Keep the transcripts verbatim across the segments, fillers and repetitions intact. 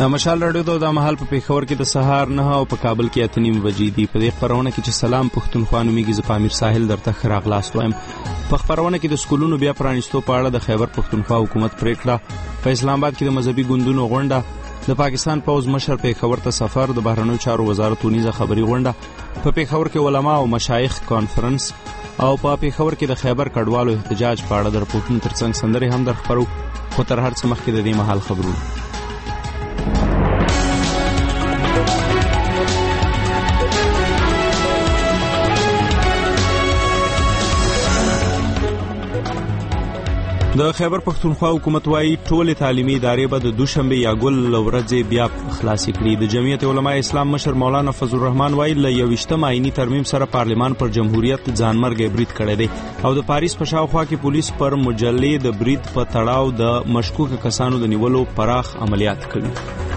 مشال رادیو ته د مهال په پیښور کې د سهار نه او په کابل کې اته نیم بجې دي. په دې خبرونه کې چې سلام پښتونخوا نومیږي، زه پامیر ساحل درته ښه راغلاست وایم. په خبرونه کې د سکولونو بیا پرانیستو په اړه د خیبر پښتونخوا حکومت پریکړه، په اسلام آباد کې د مذهبي ګوندونو غونډه، د پاکستان پوز مشر پیښور ته سفر، د بهرنیو چارو وزارت ونیزه خبري غونډه، په پیښور کې علما او مشایخ کانفرنس، او په پیښور کې د خیبر کډوالو احتجاج په اړه د رپورټونو ترڅنګ سندرې هم درخبرو. خو تر هر څه مخکې د دې مهال خبرونه. د خیبر پښتونخوا حکومت وايي ټولې تعلیمي ادارې به د دوشنبه یا ګل ورځې بیا خلاصې کړي. د جمعیت علماء اسلام مشر مولانا فضل الرحمن وايي له یوویشتم آئینی ترمیم سره پارلیمان پر جمهوریت ځانمرګي برید کړی دی او د پاریس په شاوخوا کې پولیس پر مجلې د برید په تړاو د مشکوک کسانو د نیولو پراخ عملیات کوي.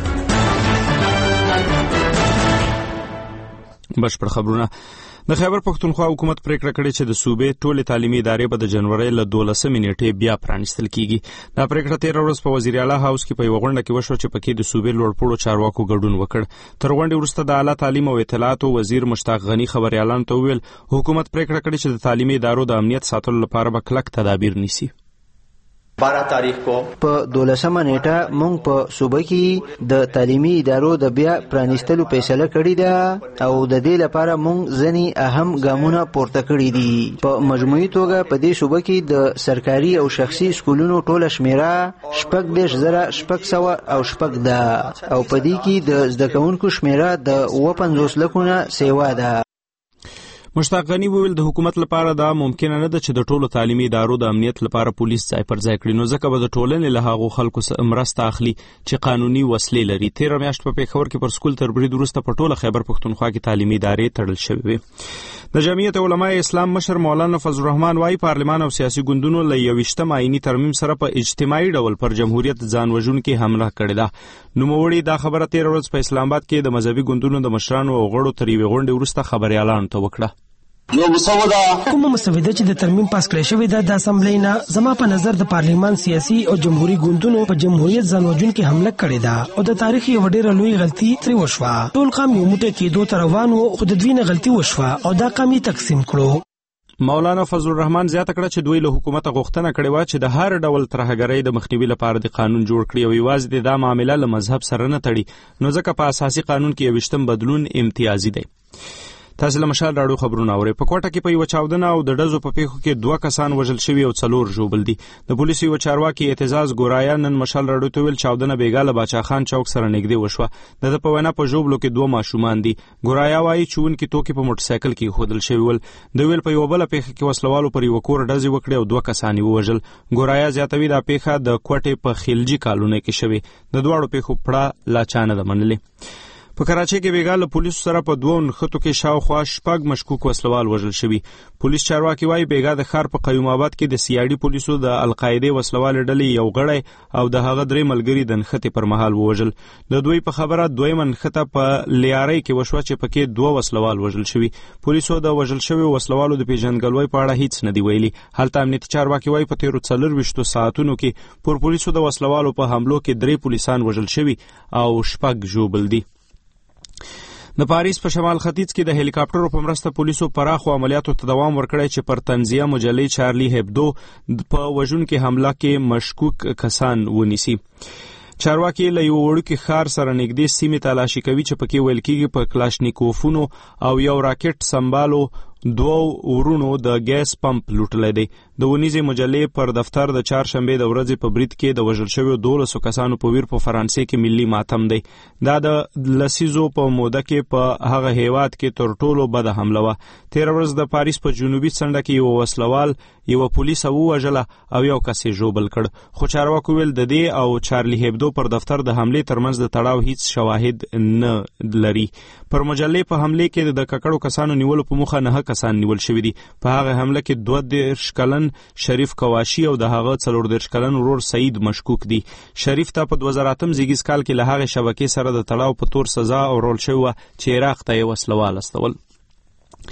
بشپړ خبرونه. د خیبر پښتونخوا حکومت پریکړه کړې چې د صوبې ټولې تعلیمي ادارې به د جنوري له دولسمې نیټې بیا پرانیستل کیږي. دا پریکړه تیر ورځ په وزیر اعلی هاوس کې په یو غونډه کې وشو چې پکې د صوبې لوړپوړو چارواکو ګډون وکړ. تر غونډې وروسته د اعلی تعلیم او اطلاعات وزیر مشتاق غنی خبريالانو ته وویل حکومت پریکړه کړې چې د تعلیمي ادارو د امنیت ساتلو لپاره به کلک تدابیر نیسي. بارہ تاریخ کو په دولسمه نیټه مونږ په صوبه کې د تعلیمي ادارو د بیا پرانیستلو فیصله کړې ده او د دې لپاره مونږ ځنی اهم ګامونه پورته کړي دي. په مجموعي توګه په دې صوبه کې د سرکاري او شخصي سکولونو ټوله شمیره شپږ دېرش زره شپږ سوه او شپږ ده او په دې کې د زده کوونکو شمیره د اووه پنځوس لکونه سیوا ده. مشتاق غنی وویل د حکومت لپاره دا ممکنه نه ده چې د ټولو تعلیمي ادارو د امنیت لپاره پولیس ځای پر ځای کړي، نو ځکه به د ټولنې له هغو خلکو مرسته اخلي چې قانوني وسلې لري. تېره میاشت په پیښور کې پر سکول تر برید وروسته په ټوله خیبر پښتونخوا کې تعلیمي ادارې تړل شوې وې. د جمعیت علماء اسلام مشر مولانا فضل الرحمن وايي پارلمان او سیاسي ګوندونو له یوویشتم آئینی ترمیم سره په اجتماعي ډول پر جمهوریت ځان وژونکې حمله کړې ده. نوموړي دا خبره تېره ورځ په اسلام آباد کې د مذهبي ګوندونو د مشرانو او غړو تر یوې غونډې وروسته خبريالانو ته وکړه. یو مسوده کومه مسوده چې د ترمیم پاس کړی شوی ده د اسمبلی نه زما په نظر د پارلیمان سیاسي او جمهوریت ګوندونو په جمهوریت ځانوژن کې حمله کړې ده او د تاریخ یو ډېر لوی غلطي ترې وشوه. ټول قوم یو موټی کېدو ته روان وو خو د دوی نه غلطي وشوه او دا قوم یې تقسیم کړو. مولانا فضل الرحمن زیاته کړه چې دوی له حکومت غوښتنه کړې وه چې د هر ډول ترهګرۍ د مخنیوي لپاره د قانون جوړ کړي او یوازې دا معامله له مذهب سره نه تړي، نو ځکه په اساسي قانون کې یوویشتم بدلون امتیازي دی. تاسو له مشال راډیو خبرونه اورئ. په کوټه کې په یو چاودنه او د ډزو په پیښو کې دوه کسان وژل شوي او څلور ژوبل دي. د پولیسو یو چارواکي اعتزاز ګورایا نن مشال راډیو ته ویل چاودنه بیګاله باچا خان چوک سره نږدې وشوه. د په وینا په ژوبلو کې دوه ماشومان دي. ګورایا وايي چون کې توکي په موټر سایکل کې خودل شوی ول. د ویل په یو بل پیښه کې وسلوالو پر یو کور ډزې وکړي او دوه کسان یې وژل. ګورایا زیاتوي دا پیښه د کوټې په خلجی کالونی کې شوی. د دواړو پیښو پړه لا چانه ده منلې. په کراچۍ کې بیګاله پولیسو سره په دوه نښتو کې شاوخوا شپږ مشکوک وسلوال وژل شوي. پولیس چارواکي وايي بیګا د ښار په قیوم آباد کې د سی آی ډي پولیسو د القاعدې وسلوالې ډلې یو غړی او د هغه درې ملګري د نښتې پر مهال ووژل. د دوی په خبره دویمه نښته په لیارۍ کې وشوه چې پکې دوه وسلوال وژل شوي. پولیسو د وژل شویو وسلوالو د پیژندګلوۍ په اړه هیڅ نه دی ویلي. هلته امنیتي چارواکي وايي په تیرو څلرویشتو ساعتونو کې پر پولیسو د وسلوالو په حملو کې درې پولیسان وژل شوي او شپږ ژوبل دي. د پاریس په شمال ختیځ کې د هلیکاپټرو په مرسته پولیسو پراخو عملیاتو ته دوام ورکړی چې پر تنزیه مجلې چارلی هبدو په وژونکې حمله کې مشکوک کسان ونیسي. چارواکي له یو وړوکي ښار سره نږدې سیمې تلاشي کوي چې پکې ویل کېږي په کلاشنیکوفونو او یو راکټ سمبالو دوه ورونو د ګیس پمپ لوټلی دی. د ونیزې مجلې پر دفتر د چهارشنبې د ورځې په برید کې د وژل شویو دولسو کسانو په ویر په فرانسې کې ملي ماتم دی. دا د لسیزو په موده کې په هغه هیواد کې تر ټولو بده حمله وه. تېره ورځ د پاریس په جنوبي څنډه کې یو وسلوال یو پولیسه ووژله او یو کس یې ژوبل کړ. خو چارواکو ویل د دې او چارلی هبدو پر دفتر د حملې ترمنځ د تړاو هیڅ شواهد نه لري. پر مجلې په حملې کې د ککړو کسانو نیولو په موخه نه کسان نیول شوي دي. په هغه حمله کې دوه دېرش کلن شریف کواشي او د هغه څلور دېرش کلن ورور سعید مشکوک دي. شریف ته په دوه زره اتم زیږیز کال کې له هغې شبکې سره د تړاو په تور سزا او رول شوی وه چې عراق ته یې وسله واخیستول.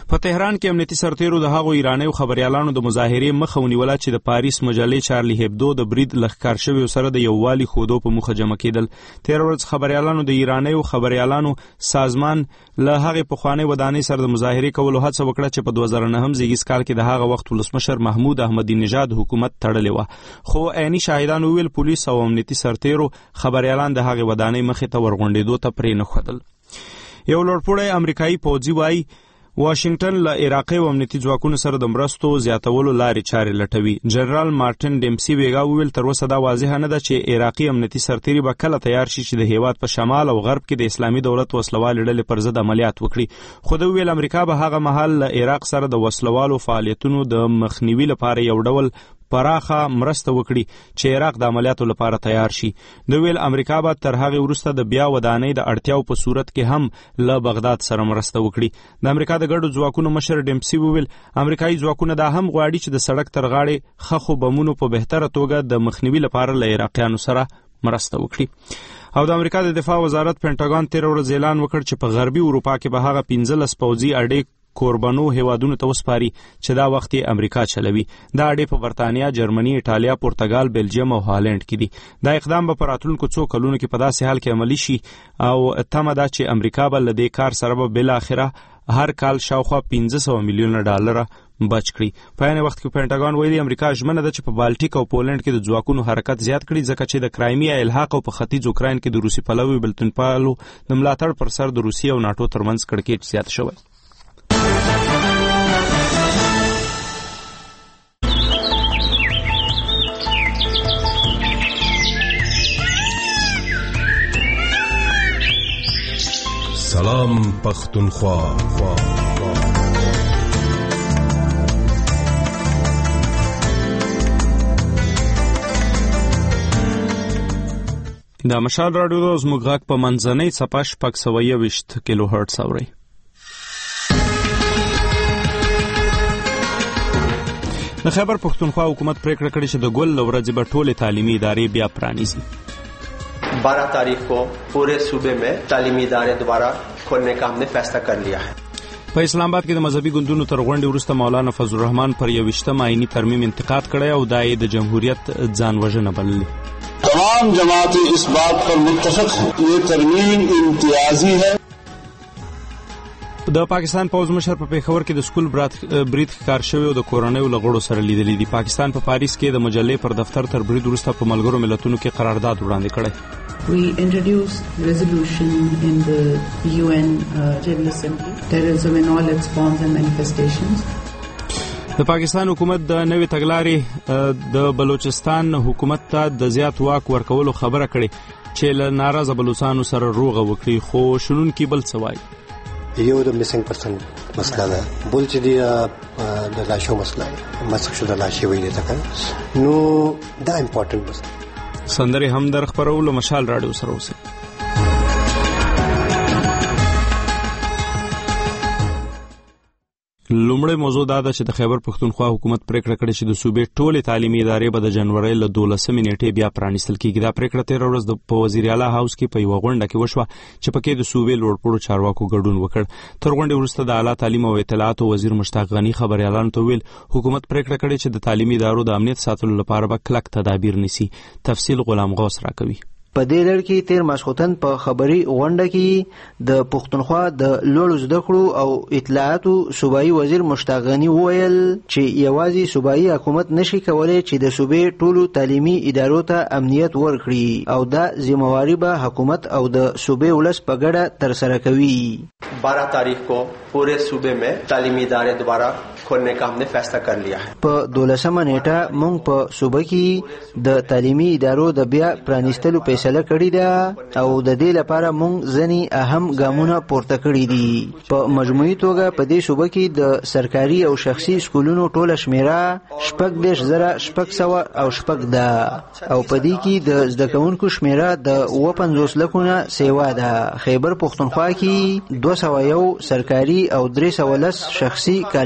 په تهران کې امنیتي سرتیرو د هغو ایرانیو خبريالانو د مظاهرې مخه ونیوله چې د پاریس مجلې چارلی هبدو د برید لښکار شویو سره د یووالي ښودو په موخه جمع کېدل. تېره ورځ خبريالانو د ایرانیو خبريالانو سازمان له هغې پخوانۍ ودانۍ سره د مظاهرې کولو هڅه وکړه چې په دوه زره نهم زیږدیز کال کې د هغه وخت ولسمشر محمود احمدي نژاد حکومت تړلې وه، خو عیني شاهدان وویل پولیس او امنیتي سرتیرو خبريالان د هغې ودانۍ مخې ته ورغونډېدو ته پرې نه ښودل. یو لوړپوړی امریکایي پوځي وایي واشنگټن له عراقي او امنیتي ځواکونو سره د مرستو زیاتولو لارې چارې لټوي. جنرال مارټن ډیمسي ویګا وویل تر اوسه دا واضحه نه ده چې عراقي امنیتي سرتیري به کله تیار شي چې د هیواد په شمال او غرب کې د اسلامي دولت وسلوالې ډلې پر ضد عملیات وکړي، خو دوی ویل امریکا به هغه مهال له عراق سره د وسلوالو فعالیتونو د مخنیوي لپاره یو ډول پراخه مرسته وکړي چې عراق د عملیاتو لپاره تیار شي. دوی ویل امریکا به تر هغې وروسته د بیا ودانۍ د اړتیاو په صورت کې هم له بغداد سره مرسته وکړي. د امریکا د ګډو ځواکونو مشر ډیمسي وویل امریکایي ځواکونه دا هم غواړي چې د سړک تر غاړې خښو بمونو په بهتره توګه د مخنیوي لپاره له عراقیانو سره مرسته وکړي. او د امریکا د دفاع وزارت پینټاګان تېره ورځ اعلان وکړ چې په غربي اروپا کې به هغه پنځلس پوځي اډې کوربنو هیوادونو ته وسپاري چې دا وخت یې امریکا چلوي. دا اډې په برتانیا، جرمني، ایټالیا، پرتګال، بلجیم او هالند کې دي. دا اقدام به په راتلونکو څو کلونو کې په داسې حال کې عملي شي او تمه ده چې امریکا به له دې کار سره به بالاخره هر کال شاوخوا پنځه سوه میلیونه ډالره بچ کړي. په عین وخت کې پینټاګان ویلي امریکا ژمنه ده چې په بالټیک او پولند کې د ځواکونو حرکت زیات کړي، ځکه چې د کرایمیا الحاق او په ختیځ اوکراین کې د روسي پلوي بلتونپالو د ملاتړ پر سر د روسیې او ناټو ترمنځ کړکېچ زیات شوی. سلام پختونخوا. دا مشال راډیو د زموږ غږ په منځنۍ څپه شپږ سوه یوویشت کیلو هرټز اورئ. د خیبر پختونخوا حکومت پریکړه کړې چې د ګل له ورځې به ټولې تعلیمي ادارې بیا پرانیزي. बारह तारीख को पूरे सूबे में तालीमी इदारे दोबारा खोलने का हमने फैसला कर लिया है. په اسلام آباد کې د مذهبي ګوندونو تر غونډې وروسته مولانا فضل الرحمن پر یوویشتم آئینی ترمیم انتقاد کړی او دا یې د جمهوریت ځان وژنه بللې. تمام جماعتیں اس بات پر متفق ہیں یہ ترمیم امتیازی ہے. د پاکستان پوځ مشر په پیښور کې د سکول برید ښکار شوی او د کورنیو له غړو سره لیدلی دي. پاکستان په پاریس کې د مجلې پر دفتر تر برید وروسته په ملګرو ملتونو کې قرارداد وړاندې کړی. We introduced resolution in the U N uh, General Assembly, terrorism in all its forms and manifestations. د پاکستان حکومت د نوې تګلارې د بلوچستان حکومت ته د زیات واک ورکولو خبره کړې چې له ناراضه بلوچستانو سره روغه وکړي، خو شنونکي بل څه وایي. یو د میسنګ پرسن مسله ده، بل چې دی د لاشو مسله ده، مسخ شو د لاشي ویلې ده نو دا امپورټنت مسله. سندرې هم در خپرولو مشال راډیو سره اوسئ. لومړی موضوع دا ده چې د خیبر پختونخوا حکومت پریکړه کړې چې د صوبې ټولې تعلیمي ادارې به د جنورۍ له دولسمې نیټې بیا پرانیستل کېږي. دا پریکړه تېره ورځ په وزیر اعلی هاوس کې په یوه غونډه کې وشوه چې پکې د صوبې لوړپوړو چارواکو ګډون وکړ. تر غونډې وروسته د اعلی تعلیم او اطلاعاتو وزیر مشتاق غني خبريالانو ته ویل حکومت پریکړه کړې چې د تعلیمي ادارو د امنیت ساتلو لپاره به کلک تدابیر نیسي. تفصیل غلام غوث راکوي. په دې لړ کې تیر ماسخوتن په خبري غونډه کې د پښتونخوا د لوړو زده کړو او اطلاعاتو صوبایي وزیر مشتاق غني وویل چې یوازې صوبایي حکومت نشي کولای چې د صوبې ټولو تعلیمي ادارو ته امنیت ورکړي او دا ذمہواری به حکومت او د صوبې ولس په ګډه ترسره کوي. बारह तारीख को पूरे सूबे में तालीमी इदारे दोबारा खोलने का हमने फैसला कर लिया है. په دولسمه نیټه مونږ په صوبه کې د تعلیمي ادارو د بیا پرانیستلو فیصله کړې ده او د دې لپاره مونږ ځنی اهم ګامونه پورته کړي دي. په مجموعي توګه په دې صوبه کې د سرکاري او شخصي سکولونو ټوله شمیره شپږ دېرش زره شپږ سوه او شپږ ده او په دې کې د زده کوونکو شمیره د اووه پنځوس لکونه سیوا ده. خیبر پختونخوا کې دوه سوه یو سرکاري او درې سوه لس شخصي کالجونه دي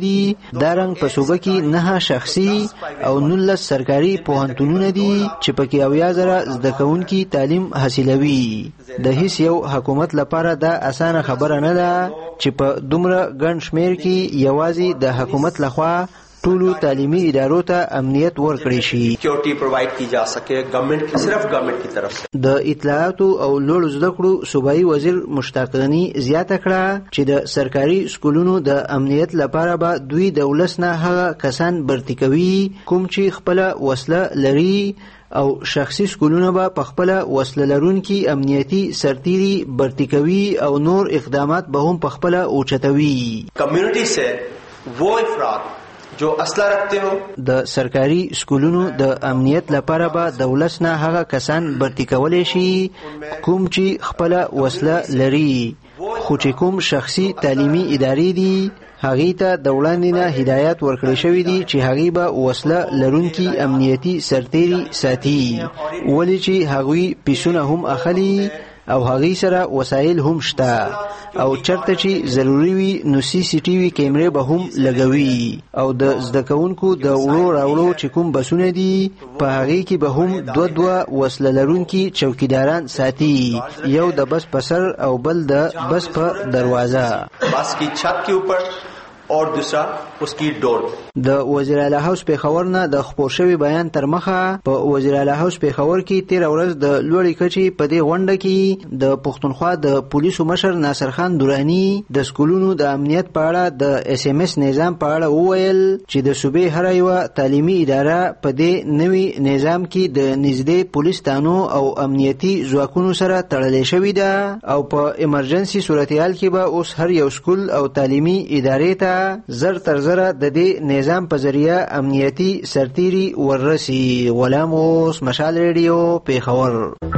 دي. دا رنګ په صوبه کې نه شخصي او نولس سرکاري پوهنتونونه دي چې پکې اویا زره زده کوونکي تعلیم حاصلوي. د هیڅ یو حکومت لپاره دا اسانه خبره نه ده چې په دومره ګڼ شمیر کې یوازې د حکومت لخوا ټولو تعلیمي ادارو ته امنیت ورکړی شي. سکیورټي پرووایډ کی جا سکے گورنمنٹ کی صرف گورنمنٹ کی طرف سے. د اطلاعات او لوړ زده کړو صوبایي وزیر مشتاق غني زیاته کړه چې د سرکاري سکولونو د امنیت لپاره به دوی د ولس نه هغه کسان برتی کوي کوم چې خپل وسله لري او شخصي سکولونه به په خپل وسله لرونکي امنیتي سرتیري برتی کوي او نور اقدامات به هم په خپل اوچتوي. کمیونټي سے وہ افراد جو اسلحه رکھتے ہو د سرکاري سکولونو د امنیت لپاره به د ولس نه هغه کسان برتی کولی شي کوم چې خپل وسله لري خو چې کوم شخصي تعلیمي ادارې دي هغې ته د وړاندې نه هدایات ورکړی شوي دي چې هغې به وسله لرونکي امنیتي سرتیري ساتي ولې چې هغوی پیسونه هم اخلي او هغې سره وسایل هم شته او چرته چې ضروري وي نو سی سی ټي وي کیمرې به هم لګوي او د زده کوونکو د وړو راوړو چې کوم بسونه دي په هغې کې به هم دوه دوه وسله لرونکي چوکیداران ساتي یو د بس په سر او بل د بس په دروازه بس کی چھت کے اوپر اور دوسرا اس کی ډور. د وزیر اعلی هاوس پیښور نه د خپور شوی بیان تر مخه په وزیر اعلی هاوس پیښور کې تیر ورځ د لوړې کچې په دې غونډه کې د پښتونخوا د پولیسو مشر ناصر خان دورانی د سکولونو د امنیت په اړه د اس ام اس نظام په اړه وویل چې د صوبې هر یوه تعلیمي اداره په دې نوي نظام کې د نږدې پولیس تانو او امنیتي ځواکونو سره تړلې شوې ده او په ایمرجنسي صورتحال کې به اوس هر یو سکول او تعلیمي ادارې ته زر تر زره د دې نظام په ذریعہ امنیتی سرتیری وررسی. غلام اوس مشال ریډیو پیښور.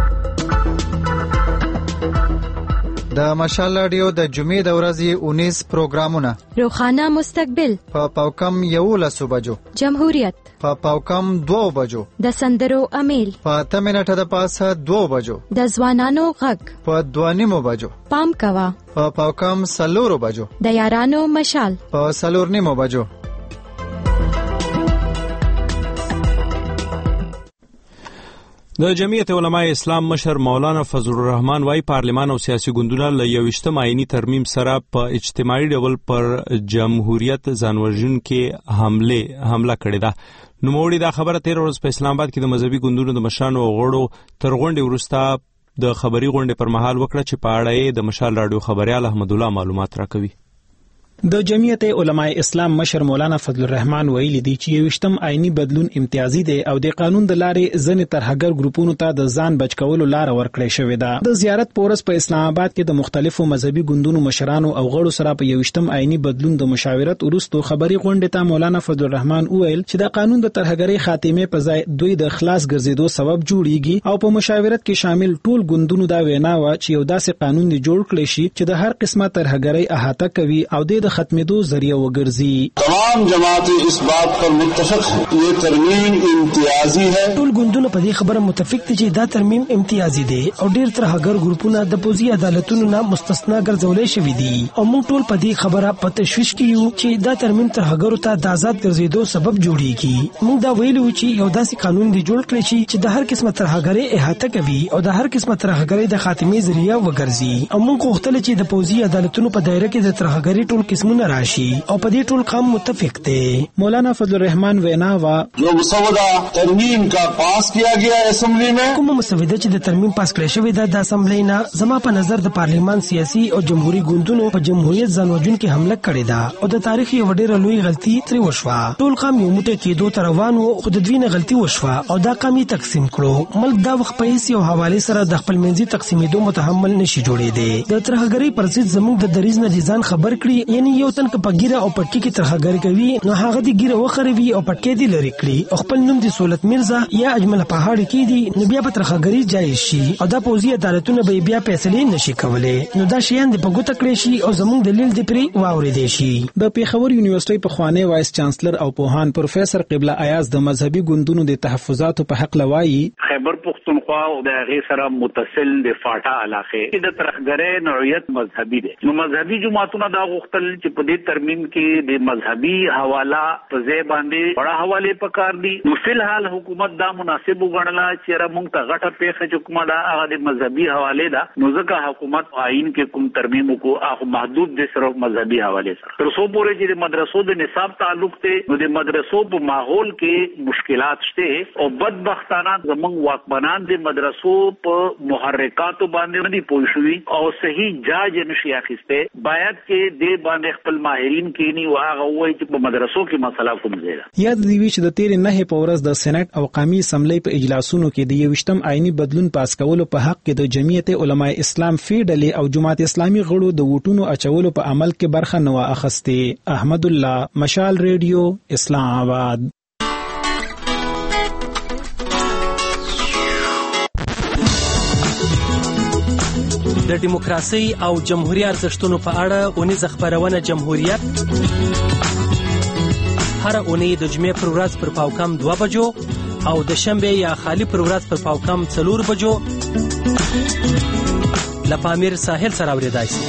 د مشال رادیو د جمعې د ورځې اونیس پروګرامونه روخانه مستقبل په پاوکم یولسو بجو جمهوریت په پاوکم دوو بجو د سندرو امیل په اته منټه د پاسه دوو بجو د ځوانانو غږ په دوه نیمو بجو پام کوا په پاوکم سلورو بجو د یارانو مشال په سلور نیمو بجو. د جمعیت علماء اسلام مشر مولانا فضل الرحمن وايي پارلمان او سیاسي ګوندونه له یوویشتم آئینی ترمیم سره په اجتماعي ډول پر جمهوریت ځانوژونکې حمله حمله کړې ده. نوموړي دا خبره تیر ورځ په اسلام آباد کې د مذهبي ګوندونو د مشرانو او غړو تر غونډې وروسته د خبري غونډې پر مهال وکړه چې په اړه یې د مشال راډیو خبريال احمد الله معلومات راکوي. د جمعیت علماء اسلام مشر مولانا فضل الرحمن ویلي دی چې یوویشتم آئینی بدلون امتیازي دی او د قانون د لارې ځنې ترهګر ګروپونو ته د ځان بچ کولو لار ورکړې شوې ده. د زیارت پورس په اسلام آباد کې د مختلفو مذهبي ګوندونو مشرانو او غړو سره په یوویشتم آئینی بدلون د مشاورت وروسته خبري غونډې ته مولانا فضل الرحمن وویل چې د قانون د ترهګرۍ خاتمه په ځای دوی د خلاص ګرځېدو سبب جوړیږي او په مشاورت کې شامل ټول ګوندونو دا وینا و چې یو داسې قانون دی جوړ کړی شي چې د هر قسمه ترهګرۍ احاطه کوي او د ختمېدو ذریعہ وګرځي. تمام جماعتیں اس بات پر متفق ہیں یہ ترمیم امتیازی ہے. ټول ګوندونه په دې خبره متفق دي چې دا ترمیم امتیازي دی او ډېر ترهګر ګروپونه د پوزي عدالتونو نه مستثنا ګرځولې شوي دي او موږ ټول په دې خبره په تشویش کې یو چې دا ترمیم ترهګرو ته د آزاد ګرځېدو سبب جوړیږي. موږ دا ویلو چې یو داسې قانون دی جوړ کړی شي چې د هر قسمه ترهګرۍ احاطه کوي او د هر قسمه ترهګرۍ د خاتمې ذریعہ وګرځي او موږ غوښتل چې د پوزي عدالتونو په دایره کې د ترهګرۍ ټول قسمونه راشي او په دې ټول قوم متفق دي. مولانا فضل الرحمن وینا وا جو مسودہ ترمیم کا پاس کیا گیا اسمبلی میں کوم مسوده چې د ترمیم پاس کړی شوی د اسمبلی نه زما په نظر د پارلیمان سیاسي او جمهوریت ګوندونو په جمهوریت ځانوژن کې حمله کړې ده او د تاریخ یو ډېر لوی غلطي ترې وشوه. ټول قوم یو موټی کېدو ته روان و خو د دوی نه غلطي وشوه او دا قومي تقسیم کړو. ملک دا وخت په هیڅ یو حواله سره د خپل منځي تقسیمېدو متحمل نشي جوړېدی. د ترهګرۍ پر ضد زموږ د دریځ نه ځان خبر کړي یعنی یو تن په ګیره او پټکی کې ترهګری کوي نو هغه دی ګیره وخروي او پټکی دی لري کړي او خپل نوم دی سہولت مرزا یا اجمل پهاړی کې دی نو بیا په ترهګری جایز شي او دا پوزي عدالتونه به بیا فیصله نشي کولای نو دا شیان د پګوت کړی شي او زموږ دلیل دی پری واوري دی شي. د پیښور یونیورسيټي په خواني وایس چانسلر او پوهان پروفیسور قبله ایاز د مذهبي ګوندونو د تحفظاتو په حق لوایي خیبر پختونخوا او د هغه سره متصل د فاټا علاقه د ترهګری نوعیت مذهبي دي. نو مذهبي جماعتونه دا غوښتل چې په دې ترمیم کې د مذهبي حواله په ځای باندې وړه حواله پکار دي. نو فلحال حکومت دا مناسب وګڼله چې را مونږ ته غټه پیښه چې کومه ده هغه د مذهبي حواله ده. نو ځکه حکومت آئین کې کوم ترمیم کو هغه محدود دي صرف مذهبي حواله سره. تر څو پورې چې د مدرسو د نصاب تعلق ته نو د مدرسو په ماحول کې مشکلات شته او بدبختانه زمونږ واکمنان د مدرسو په محرکاتو باندې نه دي پوه شوي او صحیح جاج نشي اخیسته. باید چې د باندې خپل ماهرین کینی او هغه وایي چې په مدرسو کې مسله کوم ځای ده. یاد دی چې د تیر نه په ورځ د سېنات او قومي اسمبلی په اجلاسونو کې د یوشتم آئینی بدلون پاس کولو په حق کې د جمعیت علماء اسلام فیډلې او جماعت اسلامي غړو د ووټونو اچولو په عمل کې برخه نه واخیسته. احمد الله، مشال ریډیو، اسلام آباد. د دیموکراسي او جمهوریت ارزښتونو په اړه اونیزه خبرونه جمهوریت هر اونۍ د جمعې پر ورځ پر پاوکم دوه بجو او د شنبه یا خالی پر ورځ پر پاوکم څلور بجو له پامیر ساحل سره اوریدای شي.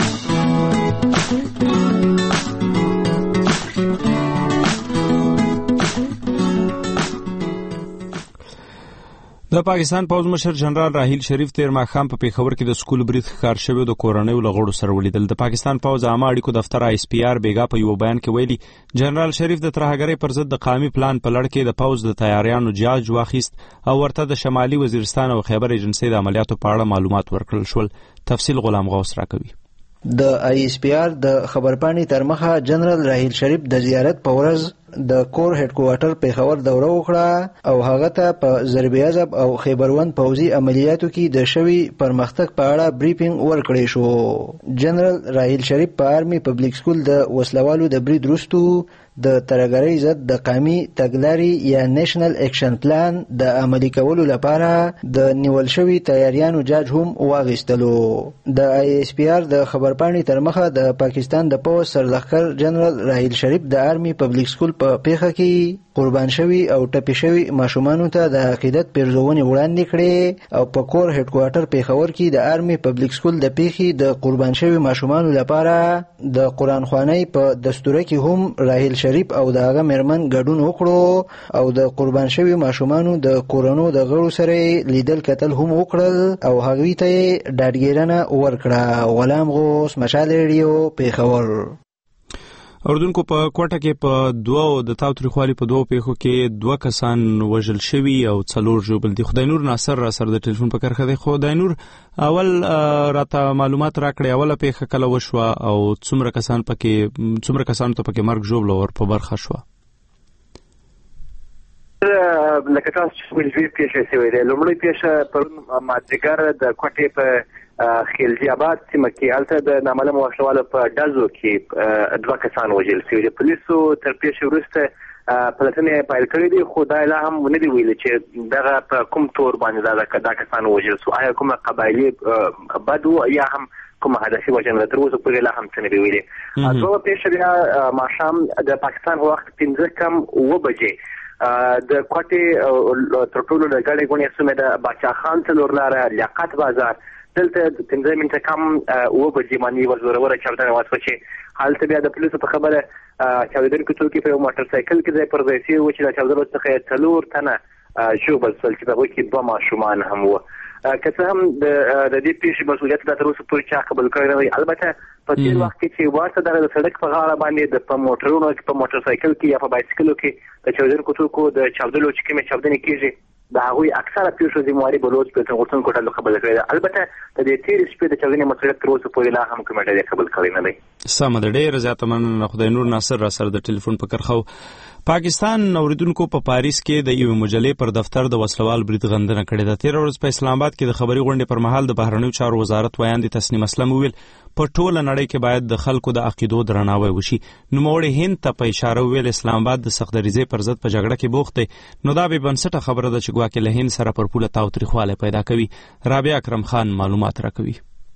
د پاکستان پوځ مشر جنرال راحیل شریف تیر ماښام په پیښور کې د سکول برید ښکار شوی د کورنیو له غړو سره ولیدل. د پاکستان پوځ عامه اړیکو دفتر آی اس پی آر بیګا په یو بیان کې ویلي جنرال شریف د ترهګرۍ پر ضد د قومي پلان په لړ کې د پوځ د تیاریانو جاج واخیست او ورته د شمالي وزیرستان او خیبر ایجنسۍ د عملیاتو په اړه معلومات ورکړل شول. تفصیل غلام غوث راکوي. د آی اس پی آر د خبرپاڼې تر مخه جنرال راحیل شریف د زیارت په ورځ د کور هډ کوارټر پیښور دوره وکړه او هغه ته په ضرب عضب او خیبروند پوځي عملیاتو کې د شوي پرمختګ په اړه بریفینګ ورکړی شو. جنرال راحیل شریف په آرمي پبلک سکول د وسلوالو د برید وروستو د ترهګرۍ ضد د قومي تګلارې یا نیشنل اکشن پلان د عملي کولو لپاره د نیول شوي تیاریانو جاج هم واغیستلو. د آی اس پی آر د خبرپاڼې تر مخه د پاکستان د پوځ سرلښکر جنرال راحیل شریف د آرمي پبلک سکول په پیښه کې قربان شوي او ټپي شوي ماشومانو ته د عقیدت پیرزونې وړاندې کړې او په کور هډ کوارټر پیښور کې د آرمي پبلک سکول د پیښې د قربان شوي ماشومانو لپاره د قرآن خوانۍ په دستوره کې هم راحیل شریف او د هغه میرمن ګډون وکړو او د قربان شوي ماشومانو د کورونو د غړو سره لیدل کتل هم وکړل او هغوی ته ډاډګیرنه ورکړه. غلام غوث، مشال ریډیو، پیښور. اردوونکو په کوټه کې په دوه د تاوتریخوالي په دوه پیښو کې دوه کسان وژل شوي او څلور ژوبل دي. خدای نور ناصر را سره د ټلیفون په کرخه دی. خدای نور اول راته معلومات راکړي اوله پیښه کله وشوه او څومره کسان پکې څومره کسانو ته پکې مرګ ژوبل ور په برخه شوه؟ لکه تاسو چې ویل دوی پیښه شوې ده. لومړی پیښه پرون مازدیګر د کوټې په خیلجی آباد سیمه کې هلته د نامعلومو وسلوالو په ډزو کې دوه کسان وژل شوي دي. پولیسو تر پیښې وروسته پلټنې پیل کړې دي خو دا لا هم ونه دي ویلي چې دغه په کوم تور باندې دا کسان وژل شو. آیا کومه قبایلي بد و یا هم کومه هدفي وژنه؟ تر اوسه پورې لا هم څه نه دي ویلي. دوه پیښه بیا ماښام د پاکستان وخت پنځه کم اوه بجې د کوټې تر ټولو د ګڼې ګوڼې سیمې د باچا خان څلور لاره لیاقت بازار دلته پنځه منټه کم اوه بجې باندې یوه زوروره چاودنه وشوه چې هلته بیا د پولیسو په خبره چاودېدونکي توکي په یو موټر سایکل کې ځای پر ځای شوي وو چې د چاودلو څخه یې څلور تنه ژوبل شول چې په هغوی کې دوه ماشومان هم وو. که څه هم د دې پیښې مسؤلیت دا تر اوسه پورې چا قبول کړی نه دی. البته په تېر وخت کې چې ورته دغه د سړک په غاړه باندې د په موټرونو په موټر سایکل کې یا په بایسکلو کې د چاودېدونکو توکو د چاودلو چې کومې چاودنې کېږي د هغوی اکثره پیښو ذمهواري بلوچ په غوښتونکو ډلو قبول کړې ده. البته د دې تېرې شپې د چاودنې مسؤلیت تر اوسه پورې لا هم کومه ډله قبول کړی نه دی. سمه ده، ډېره زیاته مننه. خدای نور ناصر را سره د ټلیفون په کرخه. پاکستان اوریدونکو په پاریس کې د یو مجلې پر دفتر د وسلوال برید غندنه کړې ده. تیر ورځ په اسلام آباد کې د خبري غونډې پر مهال د بهرنیو چارو وزارت ویاندې تسنیم اسلم ویل په ټوله نړۍ کې باید د خلکو د عقیدو درناوی وشي. نوموړی هند ته په اشاره ویل اسلام آباد د سختدریزۍ پر ضد په جګړه کې بوخت دی. نو دا بې بنسټه خبره ده چې ګواکې له هند سره پر پوله تاوتریخوالی پیدا کوي. رابعه اکرم خان معلومات راکوي.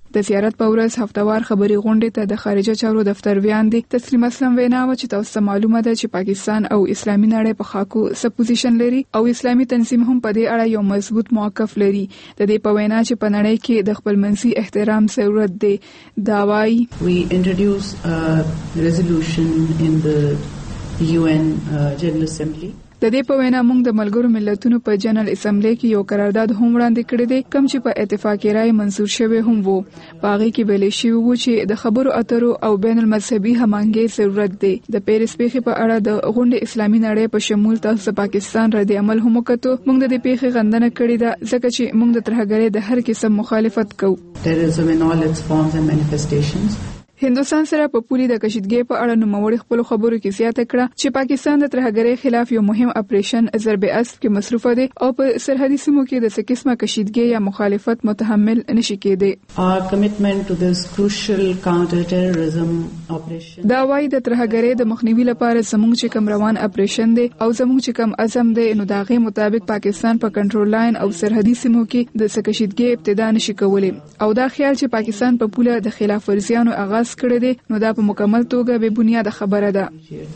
د زیارت په ورځ هفتوار خبري غونډې ته د خارجه چارو دفتر ویاندې تسلیم اسلام وینا و چې تاسو معلومه ده چې پاکستان او اسلامي نړۍ په خاکو سپوزیشن لري او اسلامي تنظیم هم په دې اړه یو مضبوط موقف لري. د دې په وینا چې په نړۍ کې د خپل منځي احترام ضرورت دی. دا وايي we introduce a resolution in the U N uh, General Assembly. د دې په وینا موږ د ملګرو ملتونو په جنرال اسمبلی کې یو قرارداد هم وړاندې کړی دی کوم چې په اتفاقی رائے منزور شوی هم وو. باغی کې ویل شوی وو چې د خبرو اترو او بین المذهبي همغږي ضرورت دی. د پیرس پیښې په اړه د غونډې اسلامي نړۍ په شمول تاسو پاکستان رد عمل هم وکړو. موږ د دې پیښې غندنه کړې ده ځکه چې موږ د ترهګرۍ د هر قسم مخالفت کوو. Terrorism in all its forms and manifestations. هندوستان سره په پولي د کشیدګۍ په اړه نوموړي خپل خبرو کې زیاته کړه چې پاکستان د ترهګرۍ خلاف یو مهم اپریشن ضرب اسب کې مصروف دی او په سرحدي سیمو کې د څه قسمه کشیدګۍ یا مخالفت متحمل نشي کېدی. Our commitment to this crucial counter-terrorism operation. دا وايي د ترهګرۍ د مخنیوي لپاره زموږ چې کوم روان اپریشن دی او زموږ چې کوم عزم دی نو داغه مطابق پاکستان په کنټرول لاین او سرحدي سیمو کې د څه کشیدګۍ ابتدا نشي کولی او دا خیال چې پاکستان په پوله د خلاف ورزیانو آغاز کړی دی نو دا په مکمل توګه به بنیاد خبره ده.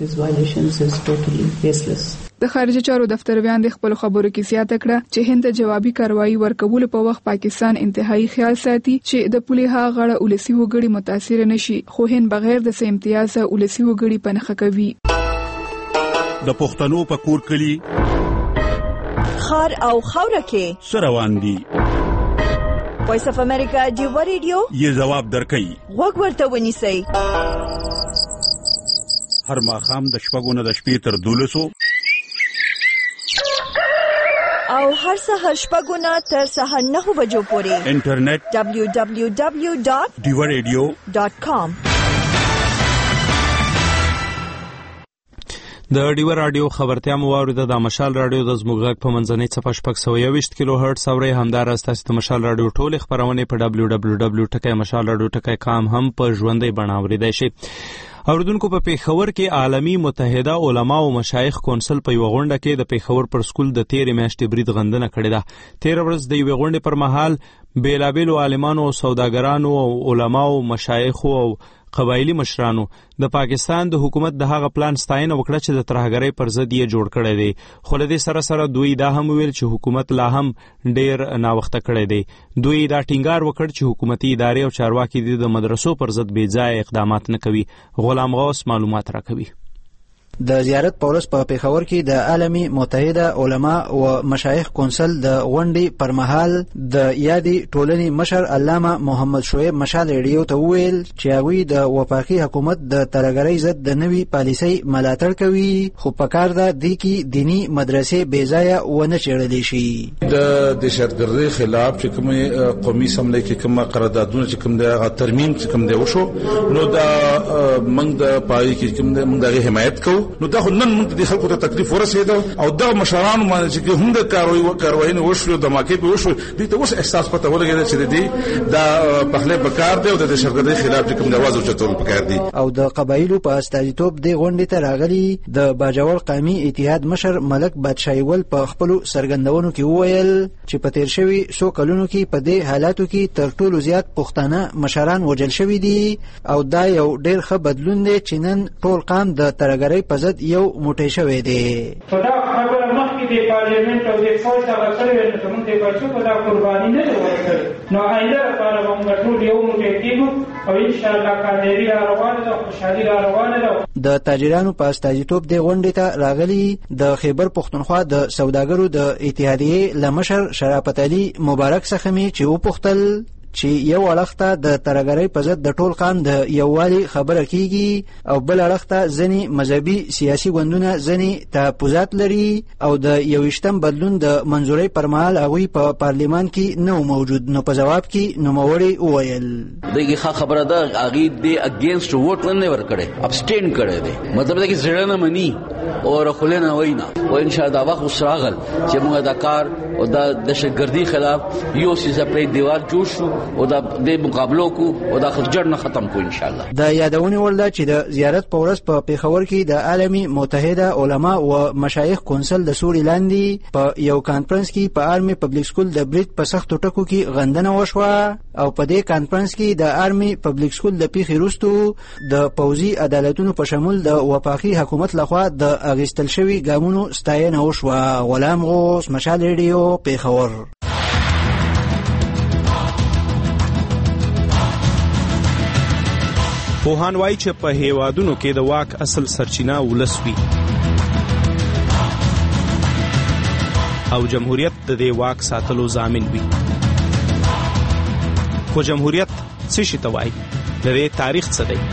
د خارجه چارو دفتر ویاندې خپل خبرو کې زیاته کړه چې هند جوابي کاروایی ورکول په وخت پاکستان انتهایی خیال ساتي چې د پولی ها غړ اولسي وګړي متاثر نشي خو هند بغیر د سه امتیاز اولسي وګړي پنخه کوي. د پښتنو په کور کلی خار او خوره کې سروان دي. وایس اف امریکا دیو ریډیو یې جواب درکې وګ ورته ونیسئ. هر ماښام د شپږو نه د شپې تر دولسو او هر سهار شپږو نه تر سهار نهو بجو پورې انټرنیټ دبلیو دبلیو دبلیو ډاٹ دیو ریډیو ډاٹ کام. د ډیور رادیو خبرتیا مو واوریده. د مشال رادیو د زموږ غږ په منځنۍ صفحه شپږ سوه یوویشت کیلو هرټز اورئ. همداراز تاسو د مشال رادیو ټولې خپرونې په ډبلیو ډبلیو ډبلیو ټکی مشال رادیو ټکی کام هم په ژوندۍ بڼه اوریدای شئ. اوریدونکو په پیښور کې عالمي متحده علما او مشایخ کونسل په یو غونډه کې د پیښور پر سکول د تیرې میاشتې برید غندنه کړې ده. تیر ورځ د یوې غونډې پر مهال بیلابیلو عالمانو او سوداګرانو او علماو مشایخو او قبایلی مشرانو د پاکستان د حکومت د هغه پلان ستاینه وکړه چې د ترهګرۍ پر ضد یې جوړ کړی دی. خو له دې سره سره دوی دا هم ویل چې حکومت لا هم ډیر ناوخته کړی دی. دوی دا ټینګار وکړ چې حکومتي ادارې او چارواکي د مدرسو پر ضد بې ځایه اقدامات نه کوي. غلام غوث معلومات راکوي. د زیارت پورس په پیښور کې د عالمي متحده علما او مشایخ کونسل د غونډې پر مهال د یادې ټولنې مشر علامه محمد شعیب مشال ریډیو ته وویل چې هغوی د وفاقي حکومت د ترهګرۍ ضد د نوي پالیسۍ ملاتړ کوي خو په کار ده دې کې دینی مدرسې بې ځایه ونه چیړلی شي. د دهشتګردۍ خلاف چې کوم قومي اسمبلی کې کوم قراردادونه چې کوم د ترمیم چې کوم دی وشو نو دا موږ د پای کې کوم د موږ د حمایت کوو. نو دا خو نن موږ د خلکو ته تکلیف ورسېده او دا مشرانو باندې چې هم د کاروي کاروي نه وشو د ماکې په وشو دي ته اوس احساس پته ولګیږي چې دې دا پخله بکار دی او د دهشتګردۍ خلاف چې کوم د आवाज اوچتول پکار دي. او د قبایلو په استازیتوب د غونډې ته راغلي د باجوړ قومي اتحاد مشر ملک بادشاهیول په خپل سرګندونو کې وویل چې په تیر شوي څو کلونو کې په دې حالاتو کې تر ټولو زیات پښتانه مشران وژل شوي دي او دا یو ډېر ښه بدلون دی چې نن ټول قام د ترهګرۍ په ضد یو موټی شوی دی. په دا خبره مخکې د پارلیمنت او د فوج هغه سره ویل چې موږ د بچو په دا قرباني نه ده ورکړې نو آینده لپاره به موږ ټول یو موټی کېږو او انشاءالله کامیابي را روانه ده خوشحالي را روانه ده. د تاجرانو په استازیتوب د غونډې ته راغلي د خیبر پښتونخوا د سوداګرو د اتحادیې له مشر شرافت علي مبارک څخه مې چې وپوښتل چې یو اړخته د ترهګرۍ په ضد د ټول قام د یووالي خبره کیږي او بل اړخته ځینې مذهبي سیاسي ګوندونه ځینې تحفظات لري او د یوویشتم بدلون د منظورۍ پر مهال هغوی په پارلیمان کې نه موجود. نو په جواب کې نوموړي وویل دغه ښه خبره ده هغې د اګینسټ ووټ نه ورکړی ابسټین کړی دی مطلب دا چې زړه نه مني او خلینه وینا او ان شاء الله دا وخت وسراغل چې موږ دا کار او دا دهشتګردي خلاف یو سیزه دیوال جوړ شو او دا د مقابلو کو او دا خجرنه ختم کو ان شاء الله. د یادونې ولدا چې د زیارت په ورځ په پیښور کې د عالمي متحده علما او مشایخ کونسل د سوري لاندې په یو کانفرنس کې په آرمي پبلک سکول د بریټ په سختو ټکو کې غندنه وشوه او په دې کانفرنس کې د آرمي پبلک سکول د پیښې وروسته د پوځي عدالتونو په شمول د وفاقي حکومت لخوا د اغیستل شوي ګامونو ستاینه وشوه. غلام غوث، مشال ریډیو، پیښور. پوهان وایي چې په هیوادونو کې د واک اصل سرچینه ولس وي او جمهوریت د دې واک ساتلو ضامن وي. خو جمهوریت څه شي ته وایي؟ د دې تاریخ څه دی؟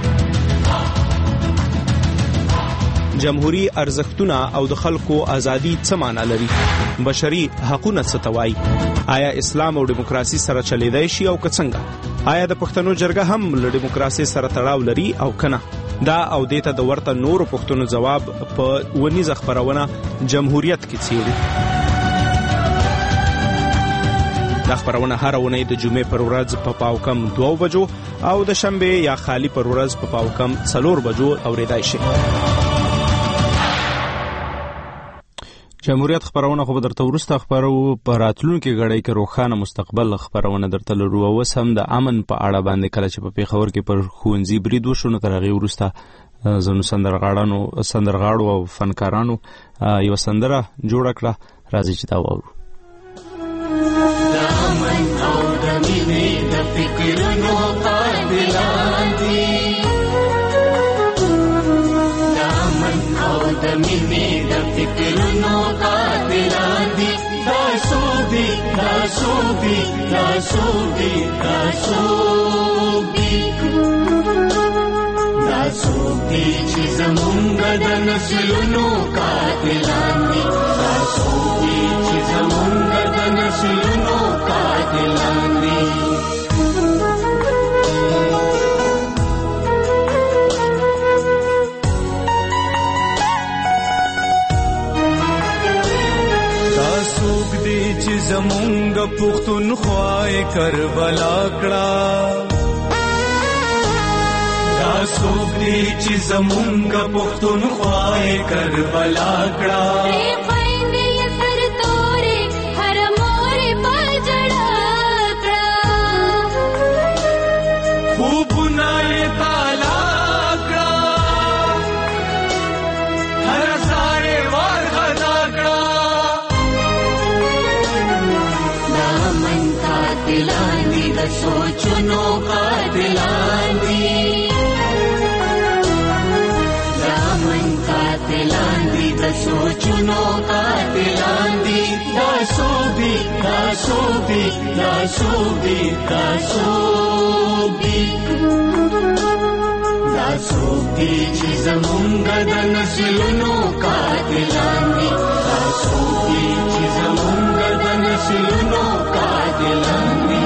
جمهوری ارزښتونه او د خلکو ازادي څه معنا لري؟ بشري حقوقونه څه ته وایي؟ آیا اسلام او دیموکراسي سره چلیدای شي او که څنګه؟ آیا د پښتنو جرګه هم له دیموکراسي سره تړاو لري او کنه؟ دا او دیته د ورته نورو پښتنو جواب په ونیزه خبرونه جمهوریت کې څیړي. دا خبرونه هر اونۍ د جمعې پر ورځ په پاوکم دوه بجو او د شنبه یا خالی پر ورځ په پاوکم څلور بجو اوریدای شي. جمهوریت خبرونه خو به درته ورسته خبرو په راتلونکي غړی کې روښانه مستقبل خبرونه درته لرو. اوس هم د امن په اړه باندې کله چې په پیښور کې پر ښوونځي برید وشو نو تر هغې وروسته زموږ سندرغاړانو سندرغاړو او فنکارانو یوه سندره جوړه کړه. راځئ چې دا واورو. د امن او د مینې د فکرونو قاتلان دي، د امن او د مینې د فکرونو قاتلان دي. دا څوک دي دا څوک دي دا څوک دي دا څوک دي دا څوک دي چې زمونږ د نسلونو قاتلان دي. دا څوک دي چې زمونږ د نسلونو قاتلان دي. دا څوک دي چې زمونږ پښتونخوا کربلا کړه، دا څوک دي چې زمونږ پښتونخوا کربلا کړه. सोचनो कातिलान दी दामन कातिलान दी द सोचनो कातिलान दी. दा सोबी दा सोबी दा सोबी दा सोबी दा सोबी چې زمونږ د نسلونو قاتلان دي. دا सोबी چې زمونږ د نسلونو قاتلان دي.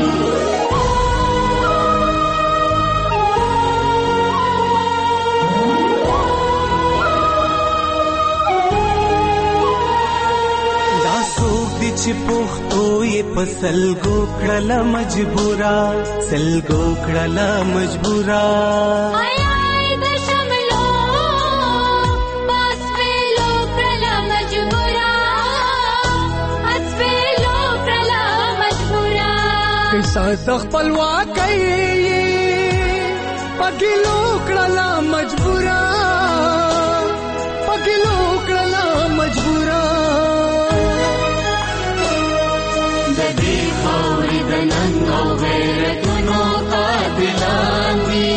چې پښتو یې په سلګو کړله مجبوره، سلګو کړله مجبوره. آیا د شملو پاس ویلو کړله مجبوره، پاس ویلو کړله مجبوره. کیسه د خپلواکۍ پګلو کړله مجبوره، پګلو کړله مجبوره. ننګ او غیرتونو قاتلان دي،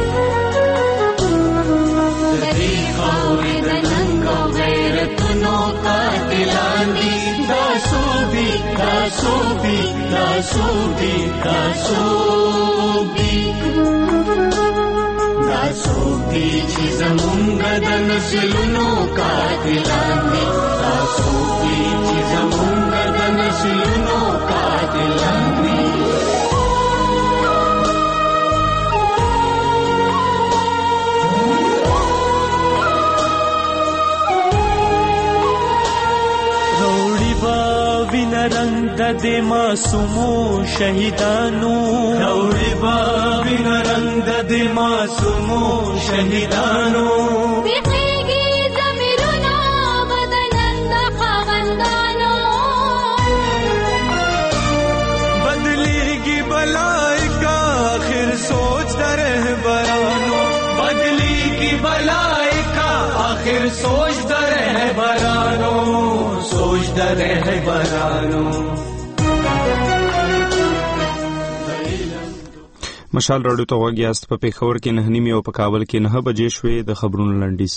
د دې خاورې د ننګ او غیرتونو قاتلان دي. دا څوک دي دا څوک دي دا څوک دي دا څوک دي دا څوک دي چې زمونږ د نسلونو قاتلان دي. دا څوک دي چې زمونږ د نسلونو قاتلان دي. د معصومو شهیدانو راوړي به وینه رنګ د معصومو شهیدانو بیخیږي ضمیرونه بدنن د خاوندانو بدلیږي بلای کا آخر سوچ د رهبرانو بدلیږي بلای کا آخر سوچ د رهبرانو سوچ د رهبرانو. مشال راډیو ته غوږ یاست. په پېښور کې نه نیمې او په کابل کې نه بجې شوې. د خبرونو لنډیز.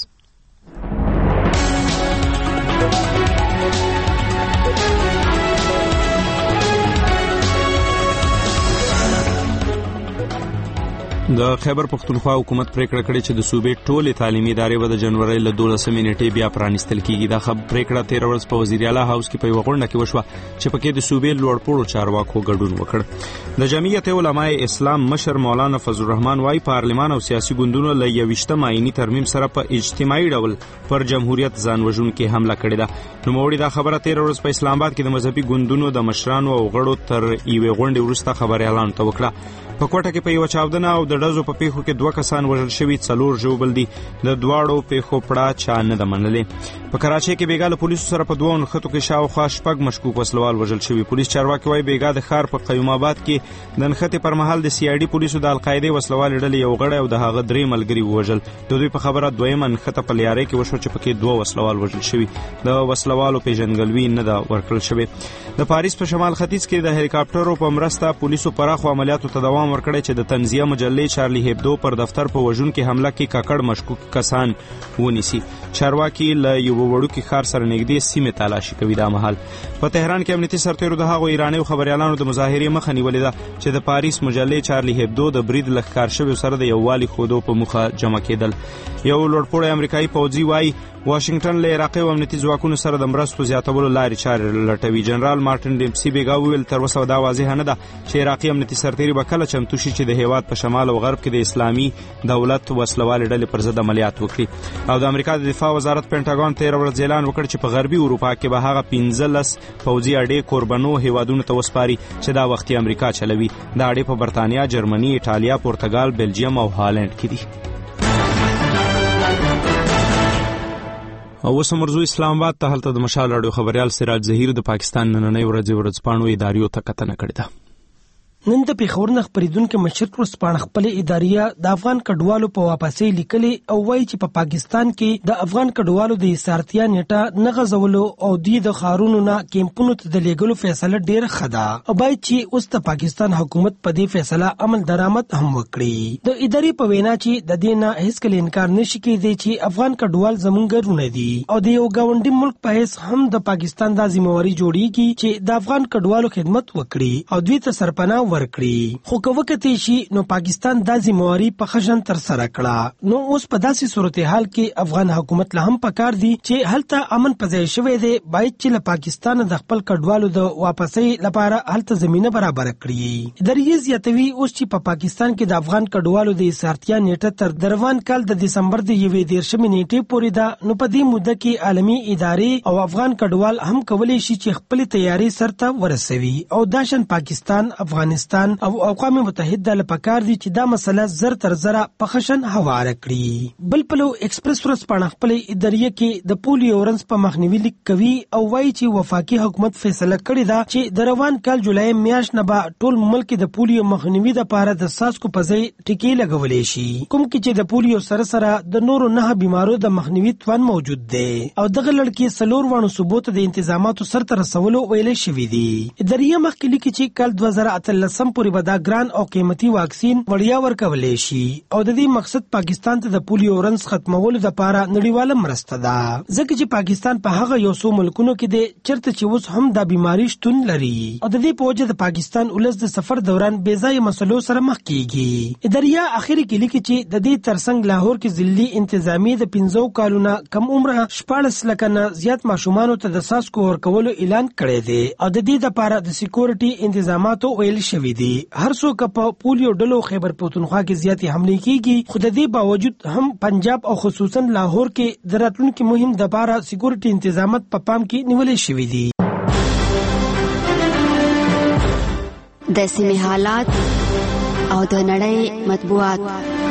د خیبر پختونخوا حکومت پریکړه کړې چې د صوبې ټولې تعلیمي ادارې به د جنوري له دولسمې نیټې بیا پرانیستل کیږي. دا خبر پریکړه تیر ورځ په وزیر اعلی هاوس کې په یو غونډه کې وشوه چې پکې د صوبې لوړپوړو چارواکو ګډون وکړ. د جمعیت علماء اسلام مشر مولانا فضل الرحمن وايي پارلمان او سیاسي ګوندونو له یوشتم آئینی ترمیم سره په اجتماعي ډول پر جمهوریت ځان وژونکي حمله کړې ده. نوموړي دا خبره تیر ورځ په اسلام آباد کې د مذهبي ګوندونو د مشرانو او غړو تر یوې غونډې وروسته خبري اعلان ته وکړه. په کوټه کې په یو چاودنه او د ډزو په پیښو کې دوه کسان وژل شوي، څلور ژوبل دي. د دواړو پیښو پړه چا نه ده منلې. په کراچۍ کې بیګا له پولیسو سره په دوه نښتو کې شاوخوا شپږ مشکوک وسلوال وژل شوي. پولیس چارواکي وايي بیګا د ښار په قیوم آباد کې د نښتې پر مهال د سی آی ډي پولیسو د القاعده وسلوال ډلې یو غړی او د هغه درې ملګري وژل. د دوی په خبره دویمه نښته په لیارۍ کې وشو چې پکې دوه وسلوال وژل شوي. د وسلوالو پیژندګلوي نه ده ورکړل شوې. د پاریس په شمال ختیځ کې د هلیکاپټرو په مرسته پولیسو پراخو عملیاتو ته دوام ورکړی چې د تنزیه مجلې چارلی هبدو پر دفتر په وژونکي حمله کې کاکړ مشکوک کسان ونیسي. چارواکي له یو وړوکي ښار سره نږدې سیمې تالاشي کوي. دا مهال په تهران کې امنیتي سرتیرو د هغو ایرانیو خبریالانو د مظاهرې مخه نیولې ده چې د پاریس مجلې چارلی هبدو د برید له ښکار شویو سره د یووالي ښودو په موخه جمع کېدل. یو لوړپوړی امریکایي پوځي وایي واشنگټن له عراقي او امنیتي ځواکونو سره د مرستو زیاتولو لارې چارې لټوي. جنرال مارټن ډیمسي بیګا وویل تر اوسه دا واضحه نه ده چې عراقي امنیتي سرتیري به کله چمتو شي چې د هیواد په شمال او غرب کې د اسلامي دولت وسلوالې ډلې پر ضد عملیات وکړي. او د امریکا د دفاع وزارت پینټاګون تیر ورځ اعلان وکړ چې په غربي اروپا کې به هغه پنځلس پوځي اډې کوربنو هیوادونو ته وسپاري چې دا وختي امریکا چلوي. دا اډې په برتانیا، جرمني، ایټالیا، پرتګال، بلجیم او هالند کې دي. او اوس مرزو اسلام آباد ته هلته د مشال راډیو خبريال سراج ظهیر د پاکستان نننۍ ورځې ورځپاڼو اداریو ته کتنه کړې ده. نن د پیښور نه خبرېدونکو مشر ورځپاڼه خپل اداریه د افغان کډوالو په واپسې لیکلي او وایي چې په پا پاکستان کې د افغان کډوالو د ایثارتیا نیټه نه غځولو او دوی د ښارونو نه کیمپونو ته د لیږلو فیصله ډېره ښه ده او باید چې اوس د پاکستان حکومت په دې فیصله عمل درآمد هم وکړي. د ادارې په وینا چې د دې نه هیڅکله انکار نشي کېدی چې افغان کډوال زموږ ګرونه دي او د یو ګاونډي ملک په حیث هم د پاکستان د ذمہواری جوړیږي چې د افغان کډوالو خدمت وکړي او دوی ته سرپناه ورکړي. خو که وکړي شي نو پاکستان د ذمہواری په خشن تر سره کړه. نو اوس په داسې صورتحال کې افغان حکومت له هم پکار دي چې هلته امن پځای شوی دی، باید چې له پاکستان د خپل کډوالو د واپسۍ لپاره هلته زمينه برابر کړي. درې زیاتوي اوس چې په پا پاکستان کې د افغان کډوالو د ایثارتیا نیټه تر دروان کال د دسمبر د یوې دیرشمې نیټې پورې ده. نو په دې موده کې عالمي ادارې او افغان کډوال هم کولی شي چې خپل تیاری سرته ورسوي او داشن پاکستان، افغانستان او اقوام متحده له پکار دي چې دا مسله زر تر زره په خشن هواره کړي. بل پلو ایکسپریس ورځپاڼه خپل اداریه کې د پولیو ورنس په مخنیوي لیک کوي او وایي چې وفاقي حکومت فیصله کړې ده چې د روان کال جولای میاشت نه به ټول ملک د پولیو مخنیوي لپاره د ساسکو په ځای ټیکې لګولې شي، کوم کې چې د پولیو سره سره د نورو نه بیمارو د مخنیوي توان موجود دی او دغه لړ کې څلور وانه ثبوت د انتظاماتو سرته رسولو ویلې شوې دي. اداریه مخکې لیکي چې کال دوه زره اتلسم پورې به دا ګران او قیمتي واکسین وړیا ورکولې شي او د دې مقصد پاکستان ته د پولیو ورنس ختمولو لپاره نړیواله مرسته ده، ځکه چې پاکستان په هغه یو څو ملکونو کې دی چرته چې اوس هم دا بیماری شتون لري او د دې په وجه د پاکستان ولس د سفر دوران بې ځایه مسلو سره مخ کیږي. اداریه اخري کې لیکي چې د دې ترڅنګ لاهور کې ضلعي انتظامی د پنځو کالونو کم عمره شپاړس لکه نه زیات ماشومانو ته د ساسکو ورکولو اعلان کړی دی او د دې لپاره د سکیورټي انتظاماتو ویل شوی دی. هر څوک په پولیو ډلو خیبر پختونخوا کې زیاتې حملې کیږي، خو د دې باوجود هم پنجاب او خصوصا لاهور کې د راتلونکي مهم د لپاره سکیورټي انتظامات په پام کې نیولې شوی دي. د سیمې حالات او د نړۍ مطبوعات.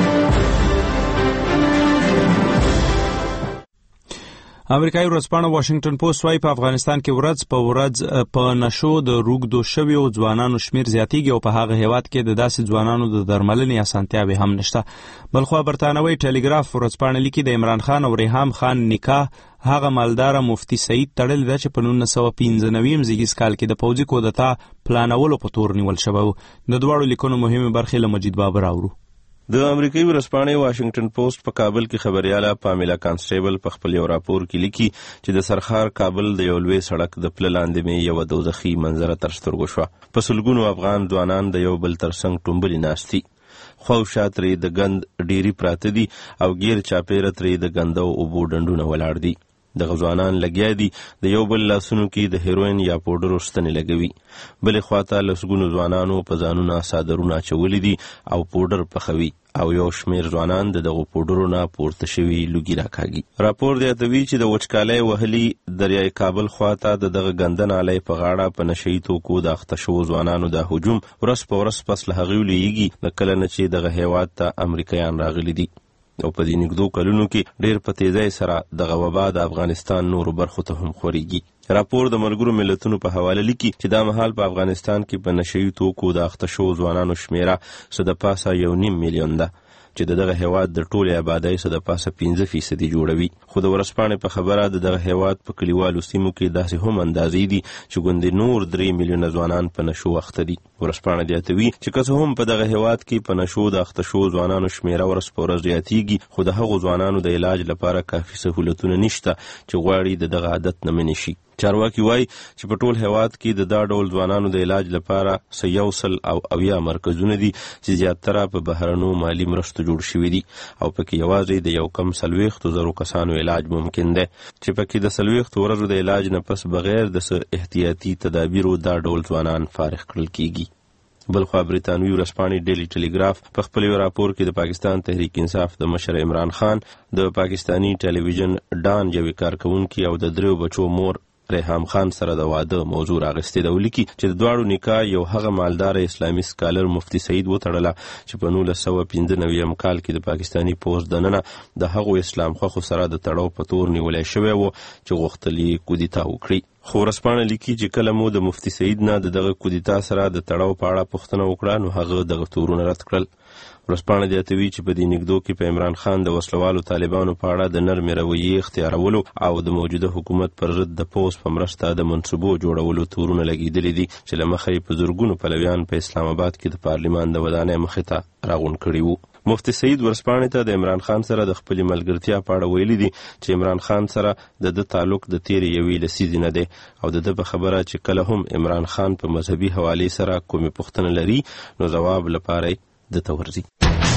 امریکایي ورځپاڼه واشنگټن پوسټ وايي په افغانستان کې ورځ په ورځ په نشو د روږدو شویو ځوانانو شمیر زیاتیږي او په هغه هیواد کې د داسې ځوانانو د درملنې اسانتیاوې هم نشته. بلخو برتانوي ټلګراف ورځپاڼه لیکي د عمران خان او ریحام خان نکاح هغه مالدار مفتی سعید تړل د چې په نولس سوه پنځه نوي زیږیز کال کې د پوځي کودتا پلانولو په تور نیول شوی و. د دواړو لیکونو مهمه برخې له مجید بابر اورو. د امریکایي ورځپاڼې واشنگټن پوسټ په کابل کې خبرياله پامیلا کانسټیبل په خپل یو راپور کې لیکي چې د سرخار کابل د یو لوی سړک د پل لاندې مې یو دوزخي منظره تر سترګو شوه. په سلګونو افغان ځوانان د یو بل ترڅنګ ټومبلي ناستي، خواوشا ترې د ګند ډيري پراته دي او غیر چاپیره ترې د ګندو اوبو ډنډونه ولاړ دي. د غزوانان لګیا دي د یو بل لاسونو کې د هیروین یا پوډرو ستنې لګوي. بلې خواته لسګونو ځوانانو په ځانونه صادرونه اچولي دي او پوډر پخوي او یو شمیر ځوانان د دغو پوډرو نه پورته شوي لوګي راکاږي. راپور زیاتوي چې د وچکالۍ وهلي دریای کابل خواته د دغه ګنده نالۍ په غاړه په نشهیي توکو د اخته شوو ځوانانو د هجوم ورځ په ورځ پس له هغې لویږي د کله نه چې دغه هیواد ته امریکایان راغلي دي او په دې نږدو کلونو کې ډېر په تیزۍ سره دغه وبا د افغانستان نورو برخو ته هم خورېږي. راپور د ملګرو ملتونو په حواله لیکي چې دا مهال په افغانستان کې په نشهیي توکو د اخته شوو ځوانانو شمیره څه د پاسه یو نیم میلیون ده چې د دغه هیواد د ټولې آبادۍ څه د پاسه پنځه فیصدي جوړوي. خو د ورځپاڼې په خبره د دغه هیواد په کلیوالو سیمو کې داسې هم اندازې دي چې ګوندې نور درې میلیونه ځوانان په نشو اخته دي. ورځپاڼه زیاتوي چې که څه هم په دغه هیواد کې په نشو د اخته شوو ځوانانو شمیره ورځ په ورځ زیاتیږي، خو د هغو ځوانانو د علاج لپاره کافي سهولتونه نشته چې غواړي د دغه عادت نه منې شي. چارواکي وایي چې په ټول هیواد کې د دا ډول ځوانانو د علاج لپاره څه یو سل او اویا مرکزونه دي چې زیاتره په بهرنو مالي مرستو جوړ شوي دي او پکې یوازې د یو کم څلوېښتو زرو کسانو علاج ممکن دی چې پکې د څلوېښتو ورځو د علاج نه پس بغیر د څه احتیاطي تدابیرو دا ډول ځوانان فارغ کړل کیږي. بلخوا بریتانوي ورځپاڼې ډیلی ټیلیګراف په خپل یو راپور کې د پاکستان تحریک انصاف د مشر عمران خان، د پاکستانی ټلویزیون ډان یوې کارکونکي او د دریو بچو مور ریحام خان سره د واده موضوع راغستې ده. ولیکي چې د دواړو نکاح یو هغه مالدار اسلامي سکالر مفتی سعید وتړله چې په نولس سوه پنځه نویم کال کې د پاکستاني پوځ دننه د هغو اسلام خوښو سره د تړاو په تور نیولی شوی و چې غوښتل یې کودتا وکړي. خو ورځپاڼه لیکي چې کله مو د مفتی سعید نه د دغه کودتا سره د تړاو په اړه پوښتنه وکړه نو هغه دغه تورونه رد کړل. ورځپاڼه زیاتوي چې په دې نږدو کې په عمران خان د وسلوالو طالبانو په اړه د نرمې رویې اختیارولو او د موجوده حکومت پر ضد د پوځ په مرسته د منصوبو جوړولو تورونه لګېدلي دي چې له مخه یې په زرګونو پلویان په اسلام آباد کې د پارلمان د ودانۍ مخې ته راغونډ کړي وو. مفتی سعید ورځپاڼې ته د عمران خان سره د خپلې ملګرتیا په اړه ویلي دي چې عمران خان سره د ده تعلق د تیرې یوې لسیزې نه دی او د ده په خبره چې کله هم عمران خان په مذهبي حوالې سره کومې پوښتنه لري نو ځواب لپاره یې ده ته ورځي.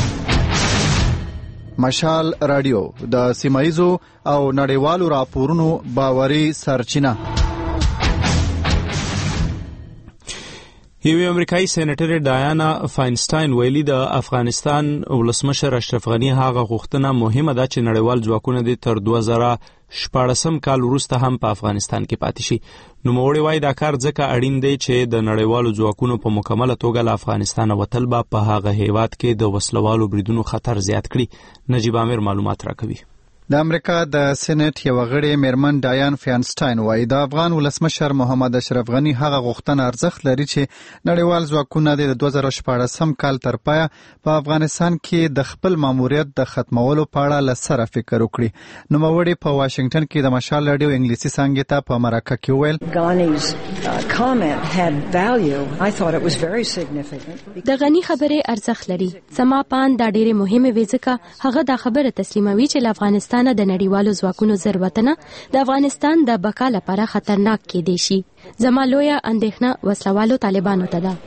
مشال رادیو د سیمایزو او نړیوالو راپورونو باوري سرچینه. یوې امریکایي سېنیټر ډایانا فاینسټاین ویلي د افغانستان ولسمشر اشرف غني هغه غوښتنه مهمه ده چې نړیوال ځواکونه دې تر دوه زره شپاړسم کال وروسته هم په افغانستان کې پاتې شي. نوموړي وایي دا کار ځکه اړین دی چې د نړیوالو ځواکونو په مکمله توګه له افغانستانه وتل به په هغه هیواد کې د وسلوالو بریدونو خطر زیات کړي. نجیب عامر معلومات راکوي. د امریکا د سېنات یو غړي میرمن ډایان فاینسټاین وایي د افغان ولسمشر محمد اشرف غني هغه غوښتنه ارزښت لري چې نړیوال ځواکونه د دوه زره شپاړسم کال تر پایه په افغانستان کې د خپل ماموریت د ختمولو په اړه له سره فکر وکړي. نوموړي په واشنگټن کې د مشال رادیو انګلیسي څانګې ته په مرکه کې وویل د غني خبره ارزښت لري. زما پان دا ډېره مهمه وي ځکه هغه دا خبره تسلیموي چې افغانستان د نړیوالو ځواکونو ضرورتونه د افغانستان د بقا لپاره خطرناک کېدای شي. زما لویه اندېښنه وسلوالو طالبانو ته ده.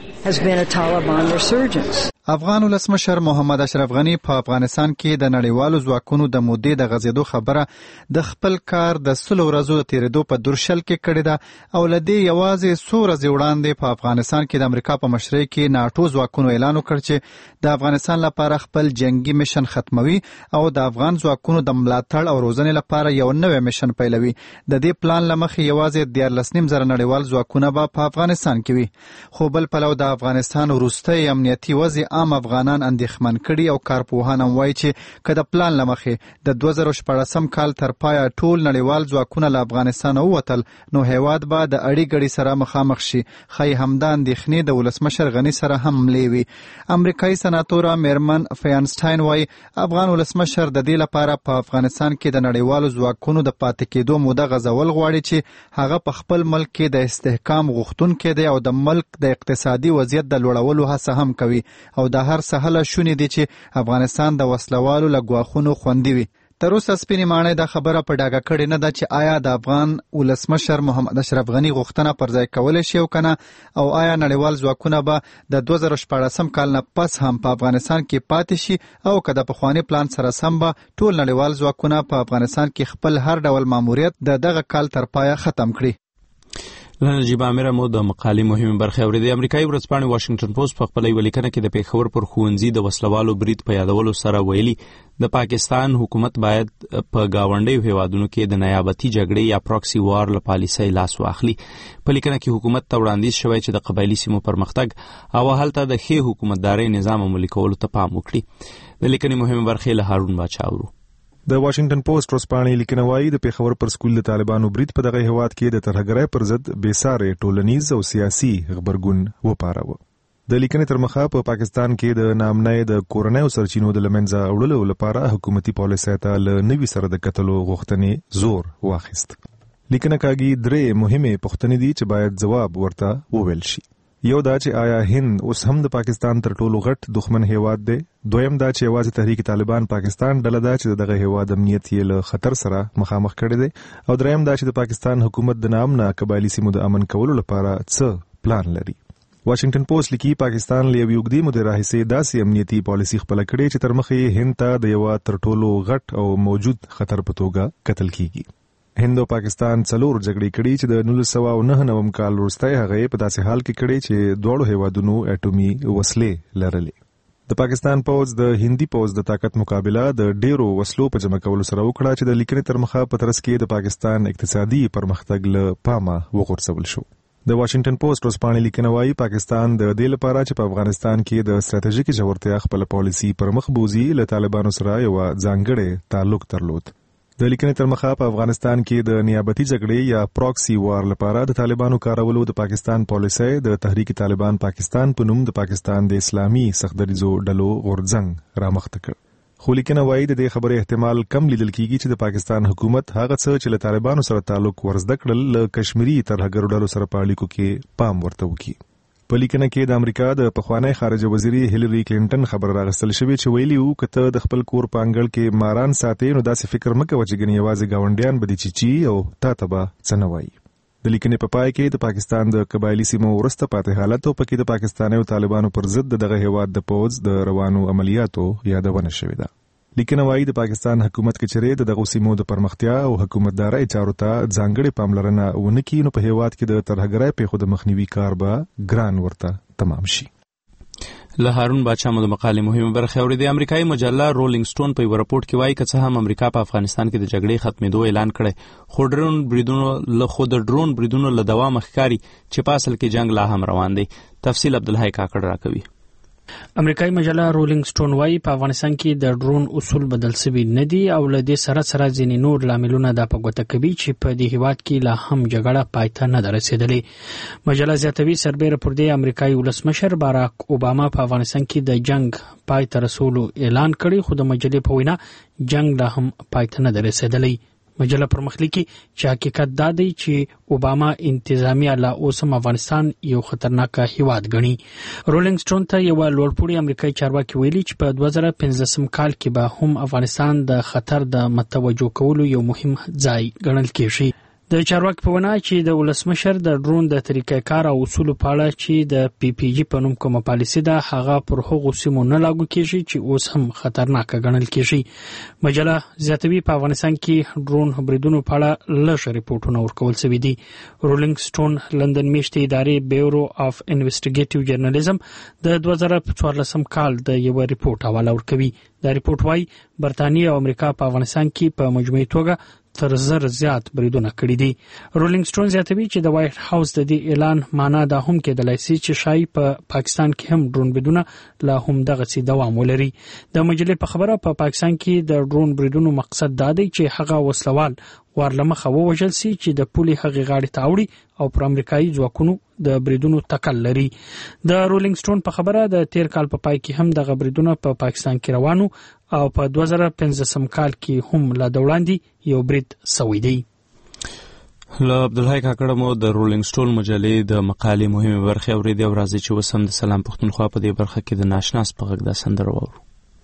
افغان ولسمشر محمد اشرف غني په افغانستان کې د نړیوالو ځواکونو د مودې د غزیدو خبره د خپل کار د سلو ورځو تیریدو په درشل کې کړې ده او لدې یوازې څو ورځې وړاندې په افغانستان کې د امریکا په مشرۍ کې ناټو ځواکونو اعلان وکړ چې د افغانستان لپاره خپل جنگي میشن ختموي او د افغان ځواکونو د ملاتړ ملاتړ او روزنې لپاره یو نوی میشن پیلوي. د دې پلان لمخې یوازې دیارلس نیم زره نړیوال ځواکونه به په افغانستان کې وي. خو بل پلو د افغانستان وروستی امنیتي وضع عام افغانان اندېښمن کړي او کارپوهان هم وایي چې که د پلان لمخې د دوه زره شپاړسم کال تر پایه ټول نړیوال ځواکونه له افغانستان ووتل نو هیواد به د اړې ګړې سره مخامخ شي. ښایي همدا اندېښنې د ولسمشر غني سره هم ملې وي. امریکایي سناتوره میرمن فینسټاین وایي افغان ولسمشر د دې لپاره په افغانستان کې د نړیوالو ځواکونو د پاتې کېدو موده غځول غواړي چې هغه په خپل ملک کې د استحکام غوښتونکی دی او د ملک د اقتصادي وضعیت د لوړولو هڅه هم کوي او د هر څه هله شونې دي چې افغانستان د وسلوالو له ګواښونو خوندي وي. تر اوسه سپینې ماڼۍ دا خبره په ډاګه کړې نه ده چې آیا د افغان ولسمشر محمد اشرف غني غوښتنه پر ځای کولی شي او کنه، او آیا نړیوال ځواکونه به د دوه زره شپاړسم کال نه پس هم په افغانستان کې پاتې شي او که د پخواني پلان سره سم به ټول نړیوال ځواکونه په افغانستان کې خپل هر ډول ماموریت د دغه کال تر پایه ختم کړي. نجیب عامر مو د مقالې مهمه برخه اورېدې. امریکایي ورځپاڼې واشنگټن پوسټ په خپله یوه لیکنه کې د پیښور پر ښوونځي د وسلوالو برید په یادولو سره ویلي د پاکستان حکومت باید په گاونډیو هیوادونو کې د نیابتي جګړې یا پراکسي وار له پالیسۍ لاس واخلي. په لیکنه کې حکومت ته وړاندیز شوی چې د قبایلي سیمو پرمختګ او هلته د ښې حکومتدارۍ نظام عملي کولو ته پام وکړي. د لیکنې مهمه برخې له هارون باچا اورو. د واشنگټن پوسټ ورځپاڼې لیکنه وایي د پیښور پر سکول د طالبانو برید په دغه هیواد کې د ترهګرۍ پر ضد بېسارې ټولنیز او سیاسي غبرګون وپاروه. د لیکنې تر مخه په پاکستان کې د ناامنۍ د کورنیو سرچینو د له منځه وړلو لپاره حکومتي پالیسۍ ته له نوي سره د کتلو غوښتنې زور واخیست. لیکنه کاږي درې مهمې پوښتنې دي چې باید ځواب ورته وویل شي. یو دا چې آیا هند اوس هم د پاکستان تر ټولو غټ دښمن هیواد دی؟ دویم دا چې یوازې تحریک طالبان پاکستان ډله ده چې دغه هیواد امنیت یې له خطر سره مخامخ کړی دی؟ او دریم دا چې د پاکستان حکومت د ناامنه قبایلي سیمو د امن کولو لپاره څه پلان لري؟ واشنگټن پوسټ لیکي پاکستان له یوې اوږدې مودې راهیسې داسې امنیتي پالیسي خپله کړې چې تر مخه یې هند ته د یوه تر ټولو غټ او موجود خطر په توګه کتل کیږي. هند او پاکستان څلور جګړې کړې چې د نولس سوه او نهه نوم کال وروسته هغه په داسې حال کې کړې چې دواړو هیوادونو اټومي وسلې لرلې. د پاکستان پوځ د هندي پوځ د طاقت مقابله د ډیرو وسلو په جمع کولو سره وکړه چې د لیکنې تر مخه په ترڅ کې د پاکستان اقتصادي پرمختګ له پامه وغورځول شو. د واشنگټن پوسټ ورځپاڼې لیکنه وایي پاکستان د دې لپاره چې په افغانستان کې د ستراتیژیکي ژورتیا خپل پالیسي پر مخ بوزي له طالبانو سره یو ځانګړی تعلق درلود. د لیکنې تر مخه په افغانستان کې د نیابتي جګړې یا پراکسي وار لپاره د طالبانو کارولو د پاکستان پالیسۍ د تحریک طالبان پاکستان په نوم د پاکستان د اسلامي سختدریزو ډلو غورځنګ رامخته کړ. خو لیکنه وایي د دې خبرې احتمال کم لیدل کیږي چې د پاکستان حکومت هغه څه چې له طالبانو سره تعلق ورزده کړل له کشمیري ترهګرو ډلو سره په اړیکو کې پام ورته وکړي. په لیکنه کې د امریکا د پخوانی خارجه وزیري هیلری کلینټن خبر راغستل شوی چې ویلي وو که ته د خپل کور په انګړ کې ماران ساتې نو داسې فکر مه کوه چې ګنې یوازې ګاونډیان به دې چیچي او تا ته به څه نه وایي. د لیکنې په پای کې د پاکستان د قبایلي سیمو وروسته پاتې حالت او پکې د پاکستانیو طالبانو پر ضد دغه هیواد د پوځ د روانو عملیاتو یادونه شوې ده. لیکنه وایي د پاکستان حکومت کې چیرې د دغه سیمو د پرمختیا او حکومتدارۍ چارو ته ځانګړې پاملرنه ونه کړي نو په هیواد کې د ترهګرۍ پیښو د مخنیوي کار به ګران ورته تمام شي. له هارون باچا مو د مقالې مهمه برخه اورېدې. امریکایي مجله رولینګ سټون په یو راپورټ کې وایي که څه هم امریکا په افغانستان کې د جګړې ختمېدو اعلان کړی خو ډرون بریدونو له خو د ډرون بریدونو له دوام ښکاري چې په اصل کې جنگ لا هم روان دی. تفصیل عبدالحی کاکړ راکوي. امریکایي مجله رولینګ سټون وايي په افغانستان کې د ډرون اصول بدل شوي نه دي او له دې سره سره ځینې نور لاملونه دا په ګوته کوي چې په دې هیواد کې لا هم جګړه پای ته نه ده رسېدلې. مجله زیاتوي سربیره پر دې امریکایي ولسمشر باراک اوباما په افغانستان کې د جنگ پای ته رسولو اعلان کړی خو د مجلې په وینا جنگ لا هم پای ته نه ده رسېدلی. مجله پرمخلیکي چې حقیقت دا دی چې اوباما انتظامیه لا اوس هم افغانستان یو خطرناک هیواد ګڼي. رولینګ سټون ته یو لوړپوړي امریکایي چارواکي ویلي چې په دوه زره پنځلسم کال کې به هم افغانستان د خطر د متوجه کولو یو مهم ځای ګڼل کېږي. د چارواکي په وینا چې د ولسمشر د ډرون د طریقې کار او اصول په اړه چې د پی پی جی په نوم کومه پالیسي ده هغه پر هغو سیمو نه لاګو کیږي چې اوس هم خطرناک ګڼل کیږي. مجله زیاتوي په افغانستان کې ډرون بریدونو په اړه لږ ریپورتونه ورکول شوي دي. رولینګ سټون لندن میشتې ادارې بیورو اف انویسټیګیټیو جرنالیزم د دوه زره څوارلسم کال د یو ریپورت حواله ورکوي. دا ریپورت وايي برتانیې او امریکا په افغانستان کې په مجموعي توګه تر زر زیات بریدونه کړي دي. رولینګ سټون زیاتوي چې د وایټ هاوس د دې اعلان معنا دا هم کېدلای شي چې شایي په پا پاکستان کې هم ډرون بریدونه لا هم دغه سي دوام ولري. د مجلې په خبره په پا پاکستان کې د ډرون بریدونو مقصد دا دی چې هغه وسلوال ورلمخه ووجل سي چې د پولي هغې غاړې ته اوړي او پر امریکایي ځواکونو د بریدونو تکل لري. د رولینګ سټون په خبره د تیر کال په پای کې هم دغه بریدونه په پا پاکستان کې روانو او په دوه زره پنځلسم کال کې هم لا د وړاندې یو برید سوی دی. له عبدالحی کاکړه مو د رولینګ سټون مجلې د مقالې مهمه برخه اوریدي او راځي چې وسم د سلام پښتونخوا په دې برخه کې د ناشناس په غږ د سندره وورو.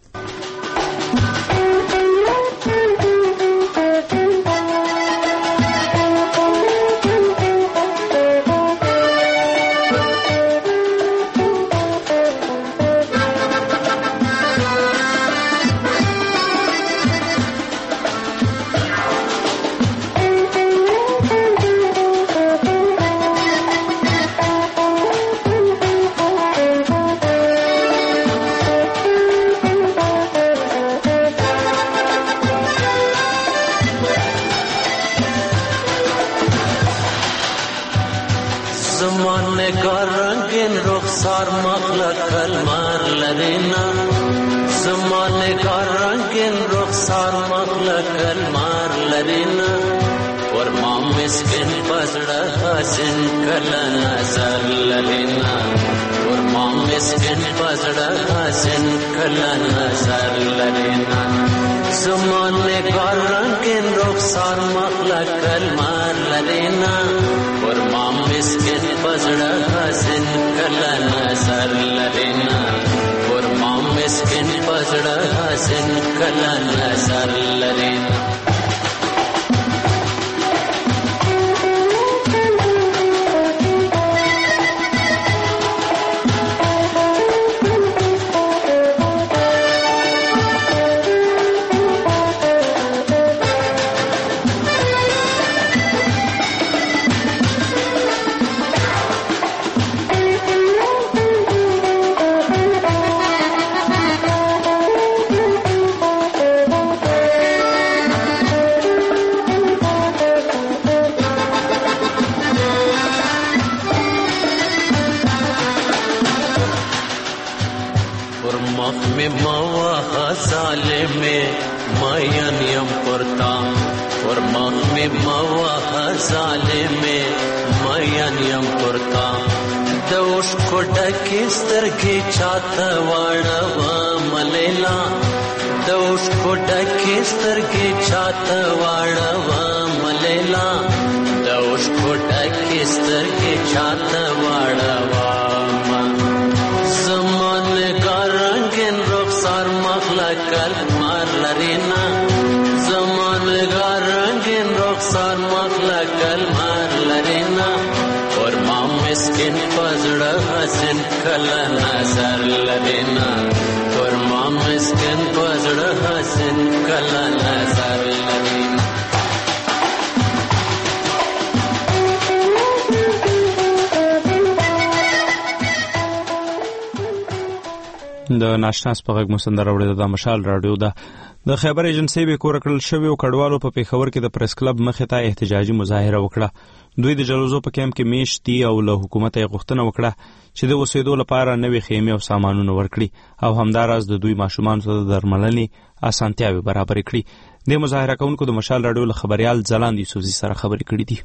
د ناشناس په غږ مسندره وړي د مشال رادیو ده. د خیبر ایجنسی به کور کړل شوی او کډوالو په پیښور کې د پریس کلب مخې ته احتجاجي مظاهره وکړه. دوی د جلوزو په کیمپ کې میشتي او له حکومت یې غوښتنه وکړه چې د اوسېدو لپاره نوې خیمې او سامانونه ورکړي او همداراز د دوی ماشومان ته د درملنې اسانتیاوې برابر کړي. د مظاهره کوونکو د مشال رادیو له خبريال ځلاند یوسفزي سره خبرې کړې دي.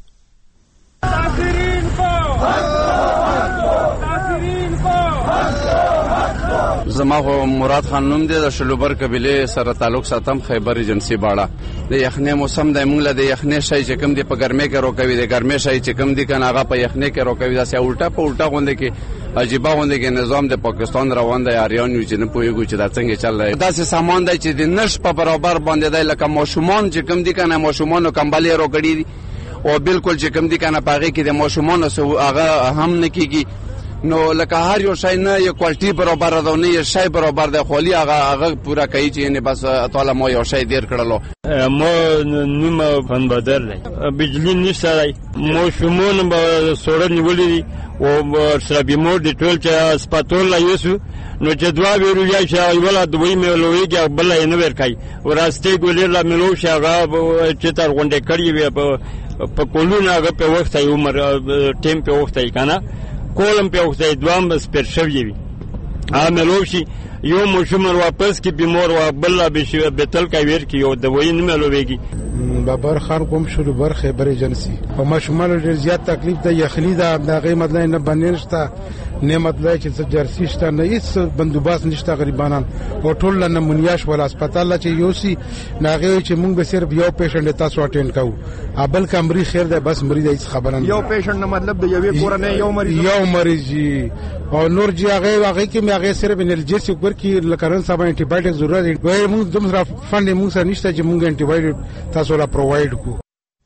زما خو مراد خان نوم دی، د شلوبر قبیله سره تعلق ساتم، خیبر ایجنسی باړه. د یخنې موسم د موږ له د یخنې شای چې کوم دی په ګرمۍ کې روکوي، د ګرمۍ شای چې کوم دی کنه هغه په یخنې کې روکوي. دا سه الټا په الټا غونډه کې عجیبه غونډه کې نظام د پاکستان روان دی، اریان یو چې نه پوهیږي چې دا څنګه چل رہی. دا سه سامان دی چې د نش په برابر باندې دی، لکه ماشومان چې کوم دی کنه ماشومان کمبلې روکړي او بالکل چې کوم دي کنه پاغه کې د ماشومان سو هغه هم نه کیږي. نو لکه هر یو شی نه یو کوالټي برابر ده نه یو شی برابر ده خو هغه هغه پورا کوي چې نه بس تعالی مو یو شی دیر کړلو. مو نوم فن بدر دی بجلی نشته مو شمون به سوړ نیولې او سره بیمور د ټول چې سپاتول لا یوسو نو چې دوا ویرو یا چې ولا دوی مې لويږي بل یې نه ورکای وراسته ګولې لا ملو شغه چې تر غونډه کړی وي په کولونه هغه په وخت یې عمر ټیم په وخت یې کنه کولم په وخت یې دوام بس پر شوی وي ا ملو شي یو مشمر واپس کې بیمور و بل لا به بتل کا ویر کې یو دوی نه ملويږي. بابر خان کوم شروع بر خبر ایجنسی او مشمول ډیر زیات تکلیف ده یخنی ده دغه مطلب نه بننشته نه مطلب چې جرسی شته نه هیڅ بندوباس نشته غریبانان او ټول نمونیاش ول هسپتال چې یوسی ناغه چې مونږ به صرف یو پیشنټ تاسو اټینډ کوو ابل کمري خیر ده بس مریض هیڅ خبره نه یو پیشنټ نه مطلب د یوې پورا نه یو مریض یو مریض او نور جی هغه هغه کې هغه صرف انرجیس ور کې لکرن صاحب انټي بایوټیک ضرورت دی وای مونږ دومره فند مونږ سره نشته چې مونږ انټي بایوټیک تاسو لا پروواید کو.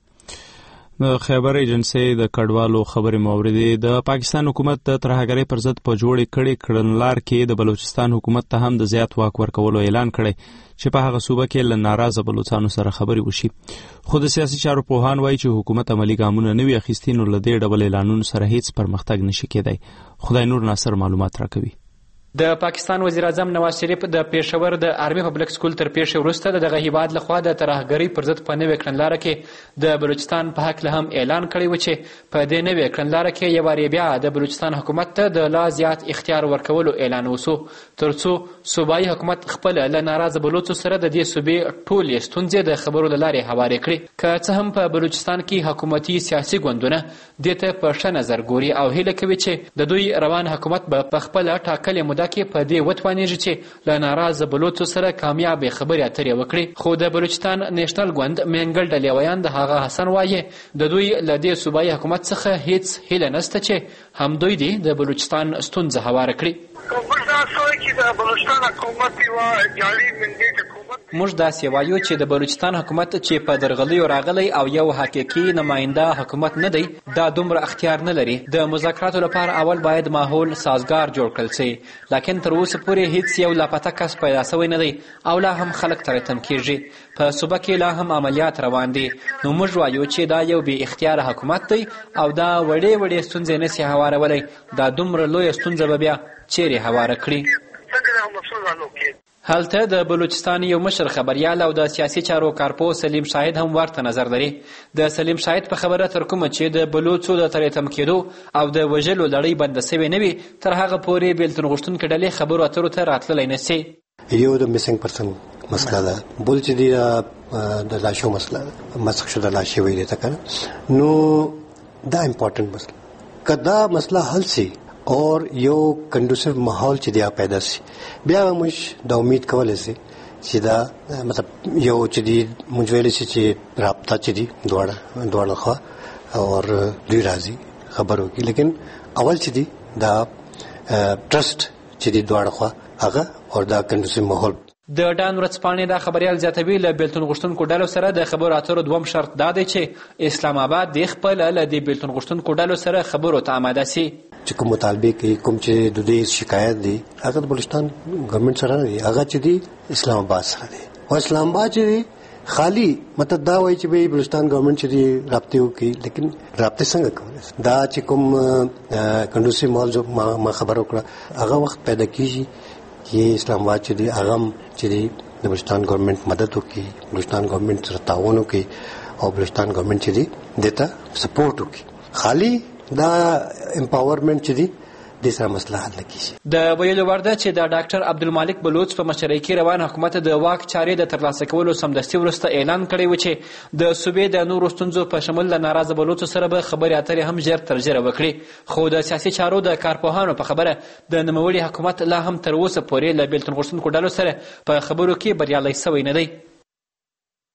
د خیبر ایجنسی د کډوالو خبرې موردی د پاکستان حکومت د ترهګرۍ پر ضد په جوړې کړي کړنلار کې د بلوچستان حکومت ته هم د زیات واک ورکولو اعلان کړي چې په هغه صوبه کې ل ناراضه بلوچستانو سره خبرې وشي. خو د سیاسي چارو پوهان وایي چې حکومت عملی ګامونه نه وي اخیستي نو له دې ډول اعلانونو سره هیڅ پرمختګ نشي کېدای. خدای نور ناصر معلومات راکوي. د پاکستان وزیر اعظم نواز شریف د پېښور د آرمي پبلک سکول تر پیښې وروسته دغه هیواد لخوا د ترهګرۍ پر ضد په نوې کړنلاره کې د بلوچستان په حق له هم اعلان کړی و چې په دې نوې کړنلاره کې یو واری بیا د بلوچستان حکومت ته د لا زیات اختیار ورکولو اعلان وسو ترڅو صوبایي حکومت خپل له ناراضه بلوچو سره د دې صوبې ټولې ستونزې د خبرو له لارې هوارې کړي. که څه هم په بلوچستان کې حکومتي سیاسي ګوندونه دې ته په ښه نظر ګوري او هیله کوي چې د دوی روان حکومت به په خپله ټاکلې موده کې په دې وتوانیږي چې له ناراضه بلوچو سره کامیابې خبرې اترې وکړي. خو د بلوچستان نیشنل ګوند مینګل ډلېویان د هغه حسن وایي د دوی له دې صوبایي حکومت څخه هیڅ هیله نشته چې هم دوی دې د بلوچستان ستونزه هواره کړي. موږ داسې وایو چې د بلوچستان حکومت چې په درغلیو راغلی او یو حقیقي نماینده حکومت نه دی دا دومره اختیار نه لري. د مذاکراتو لپاره اول باید ماحول سازگار جوړ کړل شي لکن تر اوسه پورې هیڅ یو لاپته کس پیدا شوی نه دی او لا هم خلک ترې تم کېږي. په صوبه کې لا هم عملیات روان دي نو موږ وایو چې دا یو بې اختیاره حکومت دی او دا وړې وړې ستونزې نشي هوارولی. دا دومره لویه ستونزه به بیا چیرې هواره کړي؟ هلته د بلوچستان یو مشر خبریال او د سیاسي چارو کارپو سلیم شاهد هم ورته نظر لري. د سلیم شاهد په خبره تر کومه چې د بلوچو د ترې تم کېدو او د وژلو لړۍ بنده سوې نه وي تر هغه پورې بېلتون غوښتونکي ډلې خبرو اترو ته راتللی نه شي. یو د میسنګ پرسن مسله ده بل چې دی د لاشو مسله ده مسخ شده لاشي ویلې ته کنه نو دا امپورټنټ مسله که دا مسله حل سي اور یو کنډوسیو ماحول چې دی پیدا شي بیا موږ د امید کولای شي چې دا مطلب یو چې دی موږ ویل شي چې رابطه چې دی دواړه دواړه خوا اور دوی راځي خبرو کې لیکن اول چې دی دا ټرست چې دی دواړه خوا هغه اور دا کنډوسیو ماحول. د ډان ورځپاڼې دا خبریال زیاتوي له بېلتون غوښتونکو ډلو سره د خبرو اترو دوم شرط دا دی چې اسلام آباد د خپل له دې بېلتون غوښتونکو ډلو سره خبرو ته آماده شي. چې کوم مطالبه کوي کوم چې د دې شکایت دي هغه د بلوچستان ګورنمنت سره نه دي هغه چې دي اسلام آباد سره دي او اسلام آباد چې خالی مطلب دا وایي چې به بلوچستان ګورنمنت چې دي رابطه وکړي لیکن رابطه څنګه کوي دا چې کوم کنډوسي مال جو ما خبرو کړه هغه وخت پیدا کیږي چې اسلام آباد چې دي هغه چې دي د بلوچستان ګورنمنت مدد وکړي بلوچستان ګورنمنت سره تعاون وکړي او بلوچستان ګورنمنت چې دي دته سپورټ وکړي. خالی دا امپاورمنت چې دی د سره مسله حل کیږي. د ویلو ورده چې د ډاکټر عبدالمالک بلوچ په مشرۍ کې روان حکومت د واک چارې د ترلاسه کولو سمدستي وروسته اعلان کړی و چې د صوبې د نورو ستونزو په شمول د ناراضه بلوچو سره به خبرې اترې هم ژر تر ژره وکړي. خو د سیاسي چارو د کارپوهانو په خبره د نوموړي حکومت لا هم تر اوسه پورې له بېلتون غوښتونکو ډلو سره په خبرو کې بریالی شوی نه دی.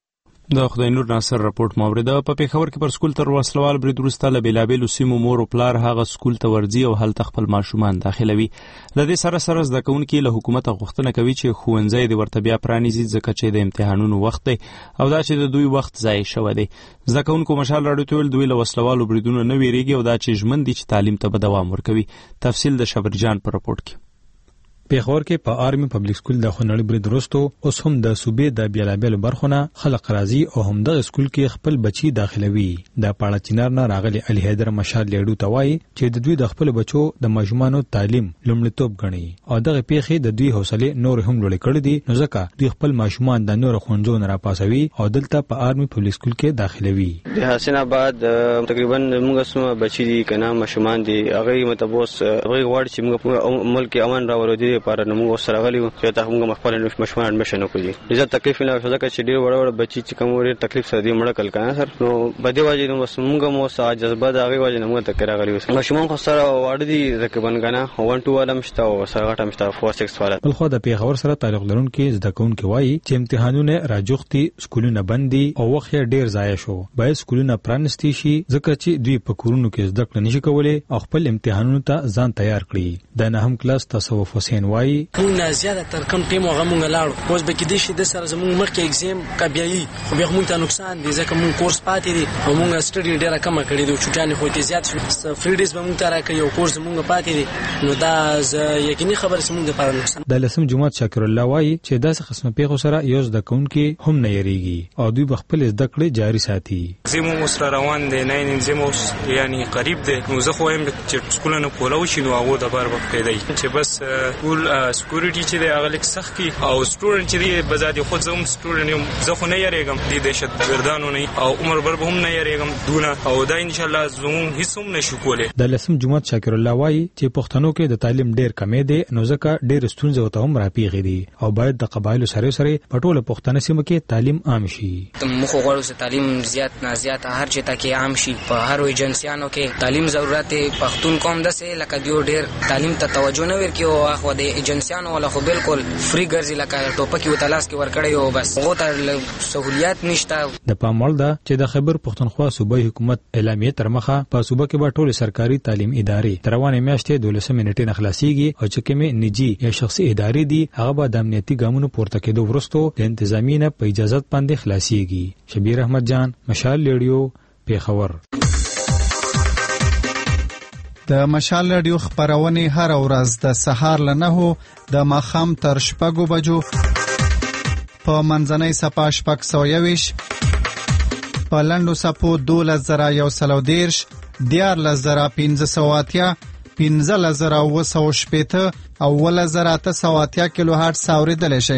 د خدای نور ناصر راپورټ مورده په پیښور کې پر سکول تر وسلوال برید وروسته له بېلابېلو سیمو مور او پلار هغه سکول ته ورځي او هلته خپل ماشومان داخلوي. له دې سره سره زده کوونکي له حکومته غوښتنه کوي چې ښوونځی د ورته بیا پرانیزي ځکه چې د امتحانونو وخت دی او دا چې د دوی وخت ضایع شوی دی. زده کوونکو مشال راډیو ته ویل دوی له وسلوالو بریدونو نه ویریږي او دا چې ژمن دي چې تعلیم ته به دوام ورکوي. تفصیل د شبرجان په راپورټ کې. پیښور کې په آرمي پبلک سکول د خونړي برید وروسته اوس هم د صوبې د بیلابېلو برخونه خلک راځي او هم د سکول کې خپل بچي داخلوي. د پاړه چینار نه راغلي علي حیدر مشال لیډو ته وایي چې د دوی د خپل بچو د ماشومانو تعلیم لومړیتوب ګڼي او دغه پیښې د دوی حوصله نور هم لوړې کړې دي، نو ځکه دوی خپل ماشومان د نور ښوونځو نه راپاسوي او دلته په آرمي پبلک سکول کې داخلوي. د حسین آباد تقریبا موږ سم بچي دي کنه ماشومان دي هغه متبوس هغه وړ چې موږ ملک امن راوړو دي لپاره نو موږ سره غلیو چې تاسو موږ خپل ماشومان اډمیشن وکړي. ډېر تکلیف نه شو ځکه چې ډېر وړ وړ بچي چې کوم ډېر تکلیف سره دی مړ کل کنه سر نو بده واجب نو موږ مو سا جذبه دا غي واجب موږ تک راغلیو. ماشومان خو سره وړ دي تقریبا کنه واحد دوه علم شته او سره غټم شته چهار شش والا. بل خو د پیښور سره تعلق لرونکي زده کوونکي وایي چې امتحانونه راجوختي، سکولونه بندي او وخت ډېر ضایع شو. باید سکولونه پرانستي شي ځکه چې دوی په کورونو کې زده کړه نشي کولای او خپل امتحانونو ته ځان تیار کړي. د نهم کلاس تصوف حسین وایي موږ زیاده تر کم ټیم هغه موږ لاړو اوس به کې دي چې د سره زموږ مخکې اگزام کبیایي خو به موږ ته نقصان دي ځکه موږ کورس پاتې دي او موږ سټډي ډیره کم کړې دي چټانې خو ته زیات شو فری ډیز به موږ ته راکړي او کورس موږ پاتې دي نو دا یقیني خبره سمون د پاره نقصان. د لسم جماعت شاکر الله وایي چې داسې قسمه پیښو سره یو زده کوونکي هم نه یریږي او دوی خپل زده کړې جاري ساتي. زموږ مسره روان دي نه نظموس یعنی قریب دي نو زه خو هم چې سکولونه کولاو شي نو هغه د بار وخت دی چې بس ټول سکیورټي چې دی هغه لیک سخت کی او سټوډنټ چې دی بزادي خود زوم سټوډنټ یم زه خو نه یریږم د دهشتګردانو نه او عمر بر به هم نه یریږم دونه او دا ان شاء الله زموږ هیڅ هم نشو کولای. د لسم جماعت شاکر الله وایي چې پښتنو کې د تعلیم ډیر کمې دی نو ځکه ډیر ستونزې وته هم راپیږي دي او باید د قبایلو سره سره په ټوله پښتنه سیمه کې تعلیم عام شي. موږ غواړو چې تعلیم زیات نه زیات هر چیرته کې عام شي. په هر ایجنسیانو کې تعلیم ضرورت پښتون قوم دسه لکه دیو ډیر تعلیم ته توجه نه ورکي او اخو د ایجنسیانو ولا خو بالکل فری ګرځي لکه ټوپکی و تلاش کې ورکړی او بس هغه ته سہولیات نشته. د پاموړ ده چې د خیبر پښتونخوا صوبایي حکومت اعلامیه تر مخه په صوبه کې به ټول سرکاري تعلیم ادارې تر روانې میاشتې دولسمه نیټې نه خلاصيږي او چې کومې نجی یا شخصي ادارې دي هغه به د امنیتي ګامونو پورته کېدو وروسته د انتظامی نه په اجازه باندې خلاصيږي. شبیر احمد جان، مشال ریډیو، پیښور. د مشال رادیو خبرونه هر ورځ د سهار ل نهو د ماخام تر شپږو بجو په منځنۍ صفه شپږ سوه یویش په لنډو صفو دولس زره یو سل او دیرش دیارلس زره پنځه سوه اتیا پنځلس زره اوه سوه شپېته او اوولس زره اته سوه اتیا کیلو هرټز اورېدلی شئ.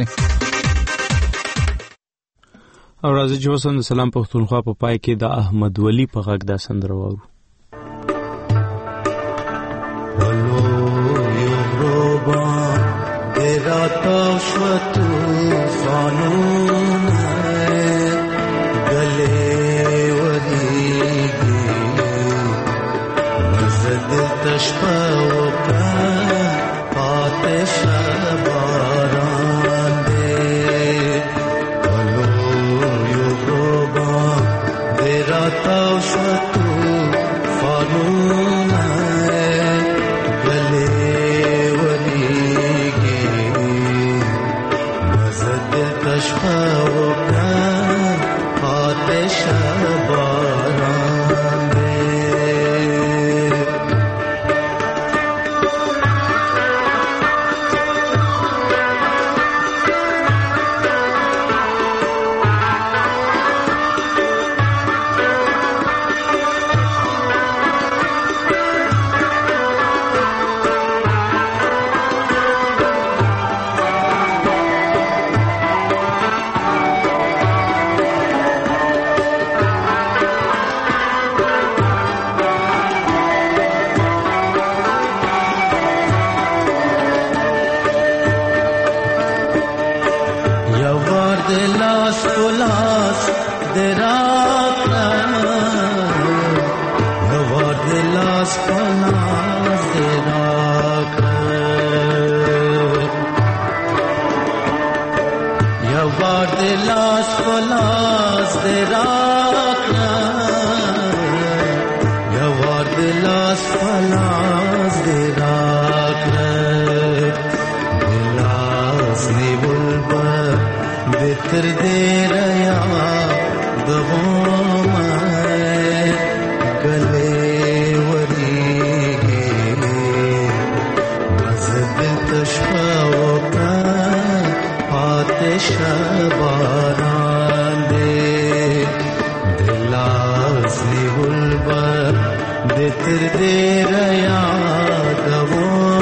او راځي چې اوس هم د سلام پښتونخوا په پای کې د احمد ولی په غږ دا سندره واورو. رات طوفانون گلے وریگی مزد تشپا وکا آتش باران دے ولو یو روبان دے رات طوفانون گلے تشفا وکان آتش باران دے. یوار دلاس پلاس دراکنا یوار دلاس پلاس دراکنا دلاس نیول بر بتر دیریا دغوم گلے وری مزد تشفاو شباران دے دلاس نیول بر دتر دے ریا دو